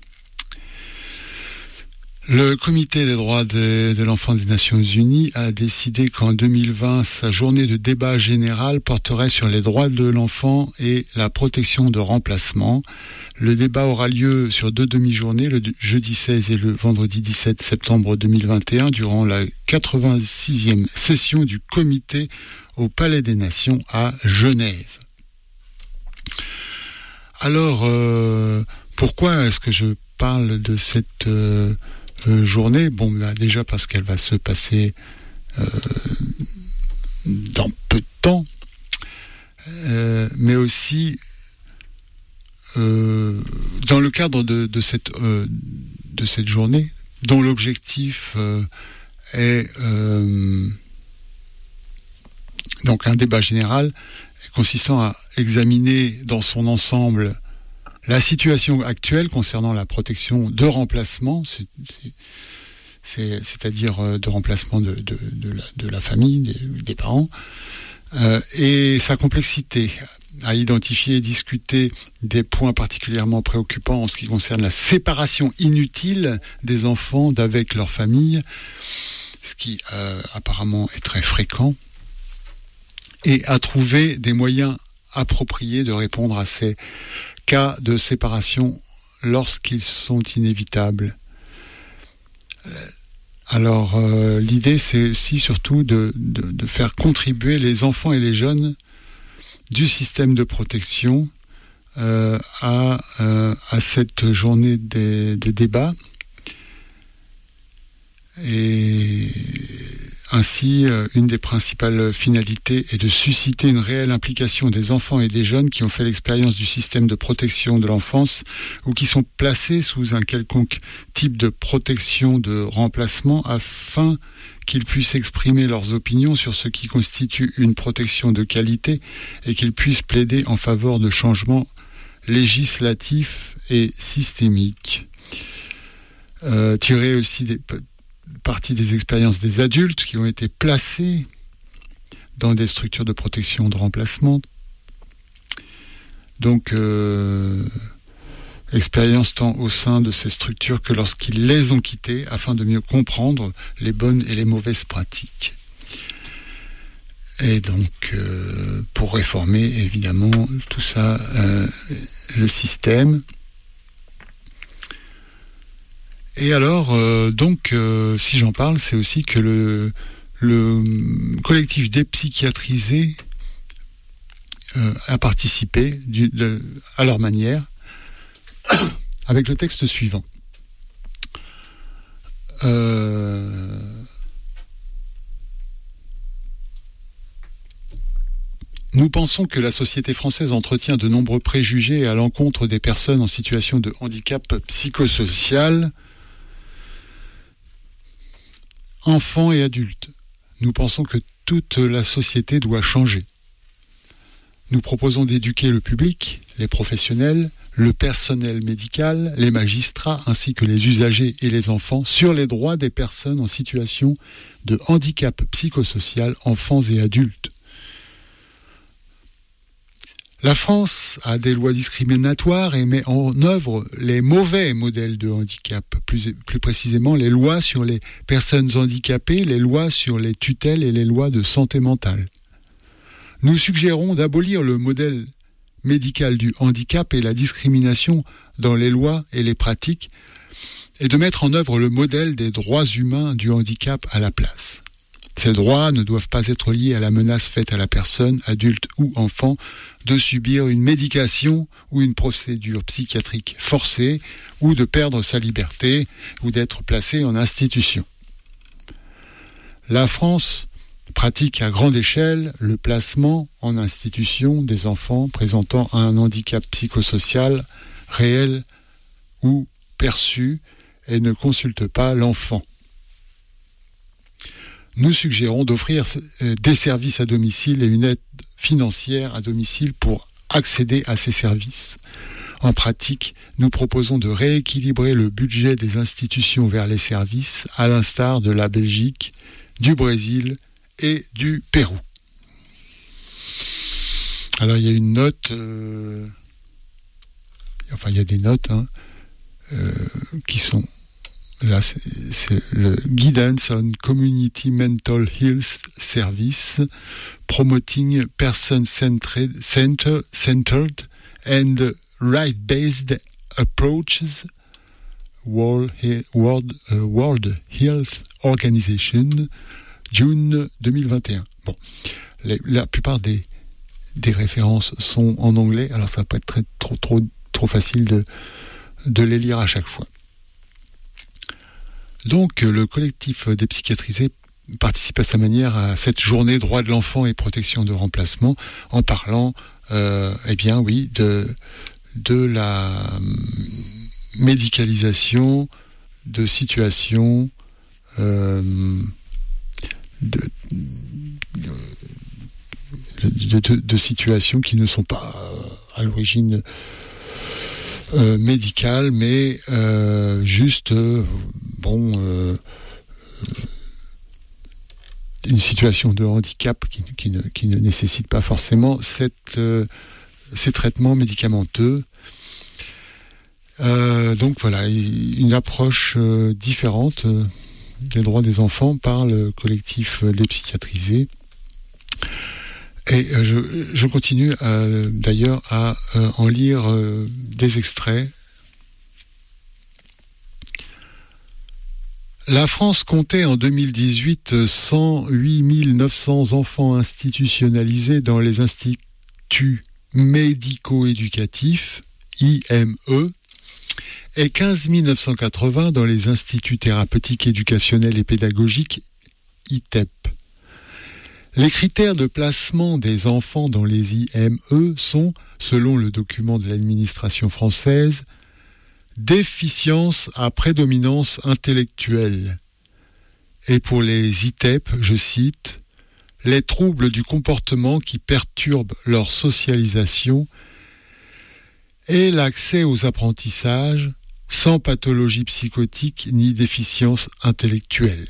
[SPEAKER 1] Le Comité des droits de, de l'enfant des Nations Unies a décidé qu'en deux mille vingt, sa journée de débat général porterait sur les droits de l'enfant et la protection de remplacement. Le débat aura lieu sur deux demi-journées, le jeudi seize et le vendredi dix-sept septembre deux mille vingt et un, durant la quatre-vingt-sixième session du Comité au Palais des Nations à Genève. Alors, euh, pourquoi est-ce que je parle de cette... Euh, Euh, journée, bon, bah, déjà parce qu'elle va se passer euh, dans peu de temps, euh, mais aussi euh, dans le cadre de, de, cette, euh, de cette journée, dont l'objectif euh, est euh, donc un débat général consistant à examiner dans son ensemble la situation actuelle concernant la protection de remplacement, c'est, c'est, c'est, c'est-à-dire de remplacement de, de, de, la, de la famille, des, des parents, euh, et sa complexité, à identifier et discuter des points particulièrement préoccupants en ce qui concerne la séparation inutile des enfants d'avec leur famille, ce qui euh, apparemment est très fréquent, et à trouver des moyens appropriés de répondre à ces cas de séparation lorsqu'ils sont inévitables. Alors, euh, l'idée, c'est aussi surtout de, de, de faire contribuer les enfants et les jeunes du système de protection euh, à, euh, à cette journée des, des débats. Et ainsi, une des principales finalités est de susciter une réelle implication des enfants et des jeunes qui ont fait l'expérience du système de protection de l'enfance ou qui sont placés sous un quelconque type de protection de remplacement afin qu'ils puissent exprimer leurs opinions sur ce qui constitue une protection de qualité et qu'ils puissent plaider en faveur de changements législatifs et systémiques. Euh, tirer aussi des... partie des expériences des adultes qui ont été placés dans des structures de protection de remplacement. Donc, euh, expérience tant au sein de ces structures que lorsqu'ils les ont quittées, afin de mieux comprendre les bonnes et les mauvaises pratiques. Et donc, euh, pour réformer, évidemment, tout ça, euh, le système. Et alors, euh, donc, euh, si j'en parle, c'est aussi que le, le collectif Dépsychiatrisés euh, a participé du, de, à leur manière avec le texte suivant. Euh, Nous pensons que la société française entretient de nombreux préjugés à l'encontre des personnes en situation de handicap psychosocial, enfants et adultes. Nous pensons que toute la société doit changer. Nous proposons d'éduquer le public, les professionnels, le personnel médical, les magistrats ainsi que les usagers et les enfants sur les droits des personnes en situation de handicap psychosocial, enfants et adultes. La France a des lois discriminatoires et met en œuvre les mauvais modèles de handicap, plus, plus précisément les lois sur les personnes handicapées, les lois sur les tutelles et les lois de santé mentale. Nous suggérons d'abolir le modèle médical du handicap et la discrimination dans les lois et les pratiques et de mettre en œuvre le modèle des droits humains du handicap à la place. Ces droits ne doivent pas être liés à la menace faite à la personne, adulte ou enfant, de subir une médication ou une procédure psychiatrique forcée ou de perdre sa liberté ou d'être placé en institution. La France pratique à grande échelle le placement en institution des enfants présentant un handicap psychosocial réel ou perçu et ne consulte pas l'enfant. Nous suggérons d'offrir des services à domicile et une aide financière à domicile pour accéder à ces services. En pratique, nous proposons de rééquilibrer le budget des institutions vers les services, à l'instar de la Belgique, du Brésil et du Pérou. Alors il y a une note, euh, enfin il y a des notes hein, euh, qui sont... Là, c'est, c'est le Guidance on Community Mental Health Service, Promoting Person-Centered center, centered and Right-Based Approaches, World, World, uh, World Health Organization, June deux mille vingt et un. Bon, les, la plupart des, des références sont en anglais, alors ça va pas être très, trop, trop, trop facile de, de les lire à chaque fois. Donc, le collectif des psychiatrisés participe à sa manière à cette journée droit de l'enfant et protection de remplacement en parlant, euh, eh bien oui, de, de la médicalisation de situations euh, de, de, de, de situations qui ne sont pas à l'origine Euh, médical, mais euh, juste euh, bon euh, une situation de handicap qui, qui, ne, qui ne nécessite pas forcément cette, euh, ces traitements médicamenteux. Euh, donc voilà, une approche euh, différente euh, des droits des enfants par le collectif des psychiatrisés. Et euh, je, je continue euh, d'ailleurs à euh, en lire euh, des extraits. La France comptait en deux mille dix-huit cent huit mille neuf cents enfants institutionnalisés dans les instituts médico-éducatifs, I M E, et quinze mille neuf cent quatre-vingts dans les instituts thérapeutiques, éducationnels et pédagogiques, I T E P. Les critères de placement des enfants dans les I M E sont, selon le document de l'administration française, déficience à prédominance intellectuelle. Et pour les I T E P, je cite, les troubles du comportement qui perturbent leur socialisation et l'accès aux apprentissages sans pathologie psychotique ni déficience intellectuelle.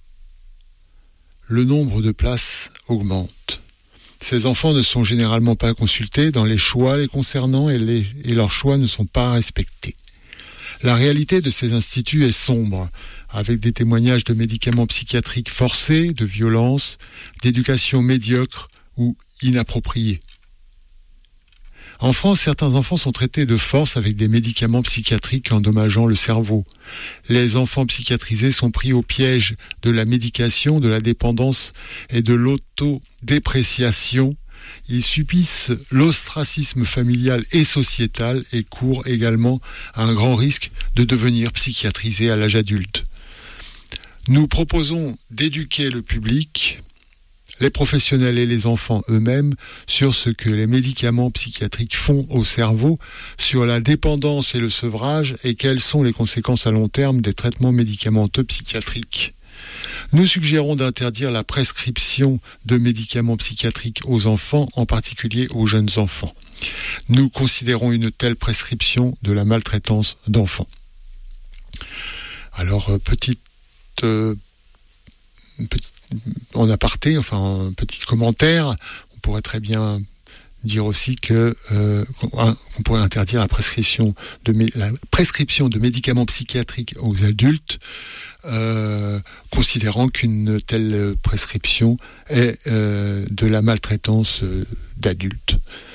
[SPEAKER 1] Le nombre de places augmente. Ces enfants ne sont généralement pas consultés dans les choix les concernant et, les, et leurs choix ne sont pas respectés. La réalité de ces instituts est sombre, avec des témoignages de médicaments psychiatriques forcés, de violences, d'éducation médiocre ou inappropriée. En France, certains enfants sont traités de force avec des médicaments psychiatriques endommageant le cerveau. Les enfants psychiatrisés sont pris au piège de la médication, de la dépendance et de l'autodépréciation. Ils subissent l'ostracisme familial et sociétal et courent également à un grand risque de devenir psychiatrisés à l'âge adulte. Nous proposons d'éduquer le public, les professionnels et les enfants eux-mêmes sur ce que les médicaments psychiatriques font au cerveau, sur la dépendance et le sevrage et quelles sont les conséquences à long terme des traitements médicamenteux psychiatriques. Nous suggérons d'interdire la prescription de médicaments psychiatriques aux enfants, en particulier aux jeunes enfants. Nous considérons une telle prescription de la maltraitance d'enfants. Alors, euh, petite, euh, petite en aparté, enfin un petit commentaire, on pourrait très bien dire aussi que euh, qu'on, qu'on pourrait interdire la prescription de la prescription de médicaments psychiatriques aux adultes, euh, considérant qu'une telle prescription est euh, de la maltraitance euh, d'adultes.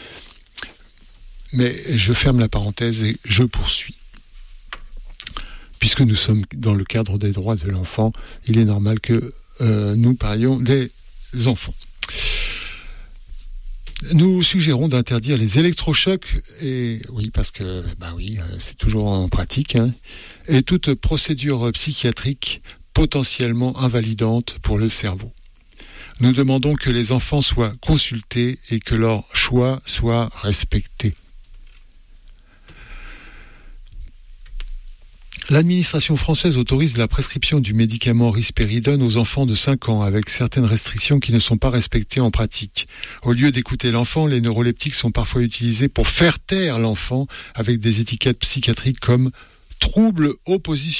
[SPEAKER 1] Mais je ferme la parenthèse et je poursuis. Puisque nous sommes dans le cadre des droits de l'enfant, il est normal que euh, nous parlions des enfants. Nous suggérons d'interdire les électrochocs, et oui, parce que bah oui, c'est toujours en pratique, hein, et toute procédure psychiatrique potentiellement invalidante pour le cerveau. Nous demandons que les enfants soient consultés et que leur choix soit respecté. L'administration française autorise la prescription du médicament risperidone aux enfants de cinq ans avec certaines restrictions qui ne sont pas respectées en pratique. Au lieu d'écouter l'enfant, les neuroleptiques sont parfois utilisés pour faire taire l'enfant avec des étiquettes psychiatriques comme « troubles oppositionnels ».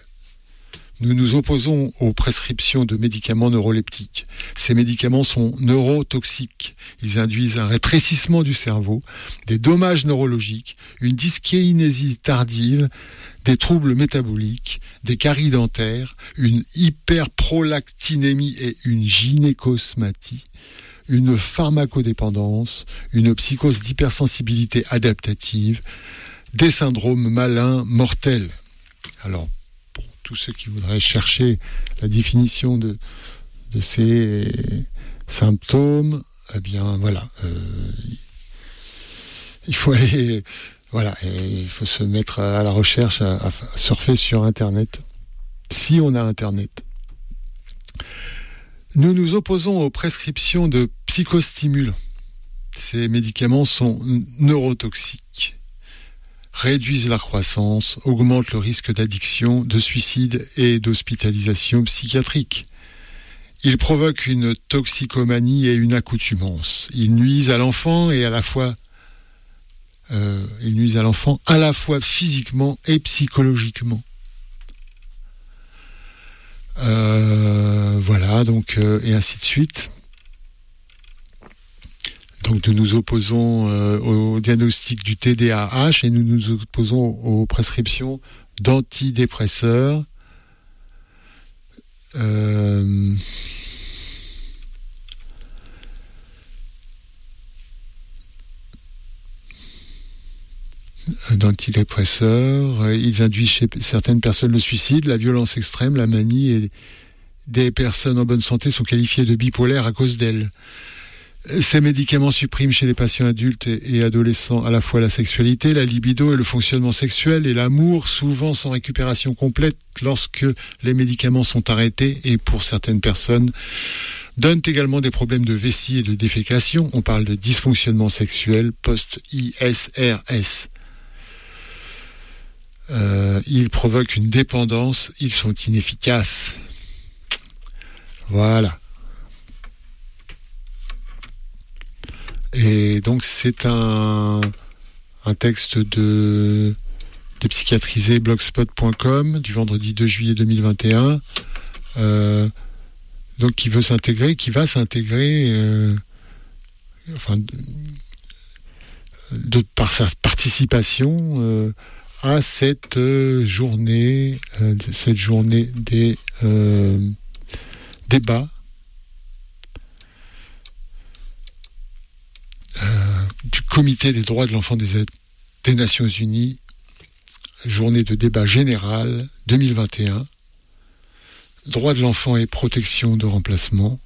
[SPEAKER 1] Nous nous opposons aux prescriptions de médicaments neuroleptiques. Ces médicaments sont neurotoxiques. Ils induisent un rétrécissement du cerveau, des dommages neurologiques, une dyskinésie tardive, des troubles métaboliques, des caries dentaires, une hyperprolactinémie et une gynécosmatie, une pharmacodépendance, une psychose d'hypersensibilité adaptative, des syndromes malins mortels. Alors, tous ceux qui voudraient chercher la définition de, de ces symptômes, eh bien voilà, euh, il faut aller, voilà, il faut se mettre à la recherche, à, à surfer sur Internet, si on a Internet. Nous nous opposons aux prescriptions de psychostimulants. Ces médicaments sont neurotoxiques, réduisent la croissance, augmentent le risque d'addiction, de suicide et d'hospitalisation psychiatrique. Ils provoquent une toxicomanie et une accoutumance. Ils nuisent à l'enfant et à la fois, euh, ils nuisent à l'enfant à la fois physiquement et psychologiquement. Euh, voilà, donc euh, et ainsi de suite. Donc nous nous opposons euh, au diagnostic du T D A H et nous nous opposons aux prescriptions d'antidépresseurs. Euh, d'antidépresseurs. Ils induisent chez certaines personnes le suicide, la violence extrême, la manie, et des personnes en bonne santé sont qualifiées de bipolaires à cause d'elles. Ces médicaments suppriment chez les patients adultes et adolescents à la fois la sexualité, la libido et le fonctionnement sexuel et l'amour, souvent sans récupération complète lorsque les médicaments sont arrêtés, et pour certaines personnes donnent également des problèmes de vessie et de défécation. On parle de dysfonctionnement sexuel post-I S R S. Euh, ils provoquent une dépendance, ils sont inefficaces. Voilà. Et donc c'est un, un texte de, de psychiatrisé blogspot point com du vendredi deux juillet deux mille vingt et un, euh, donc qui veut s'intégrer, qui va s'intégrer, euh, enfin, de, de, par sa participation euh, à cette euh, journée, euh, cette journée des euh, débats. Euh, du Comité des droits de l'enfant des, des Nations Unies, journée de débat général deux mille vingt et un, droits de l'enfant et protection de remplacement.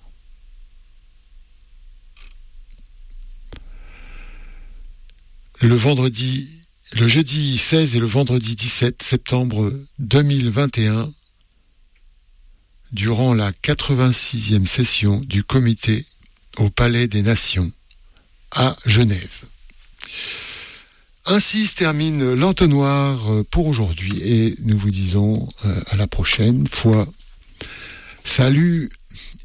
[SPEAKER 1] Le vendredi, le jeudi seize et le vendredi dix-sept septembre deux mille vingt et un, durant la quatre-vingt-sixième session du Comité au Palais des Nations à Genève. Ainsi se termine l'entonnoir pour aujourd'hui et nous vous disons à la prochaine fois. Salut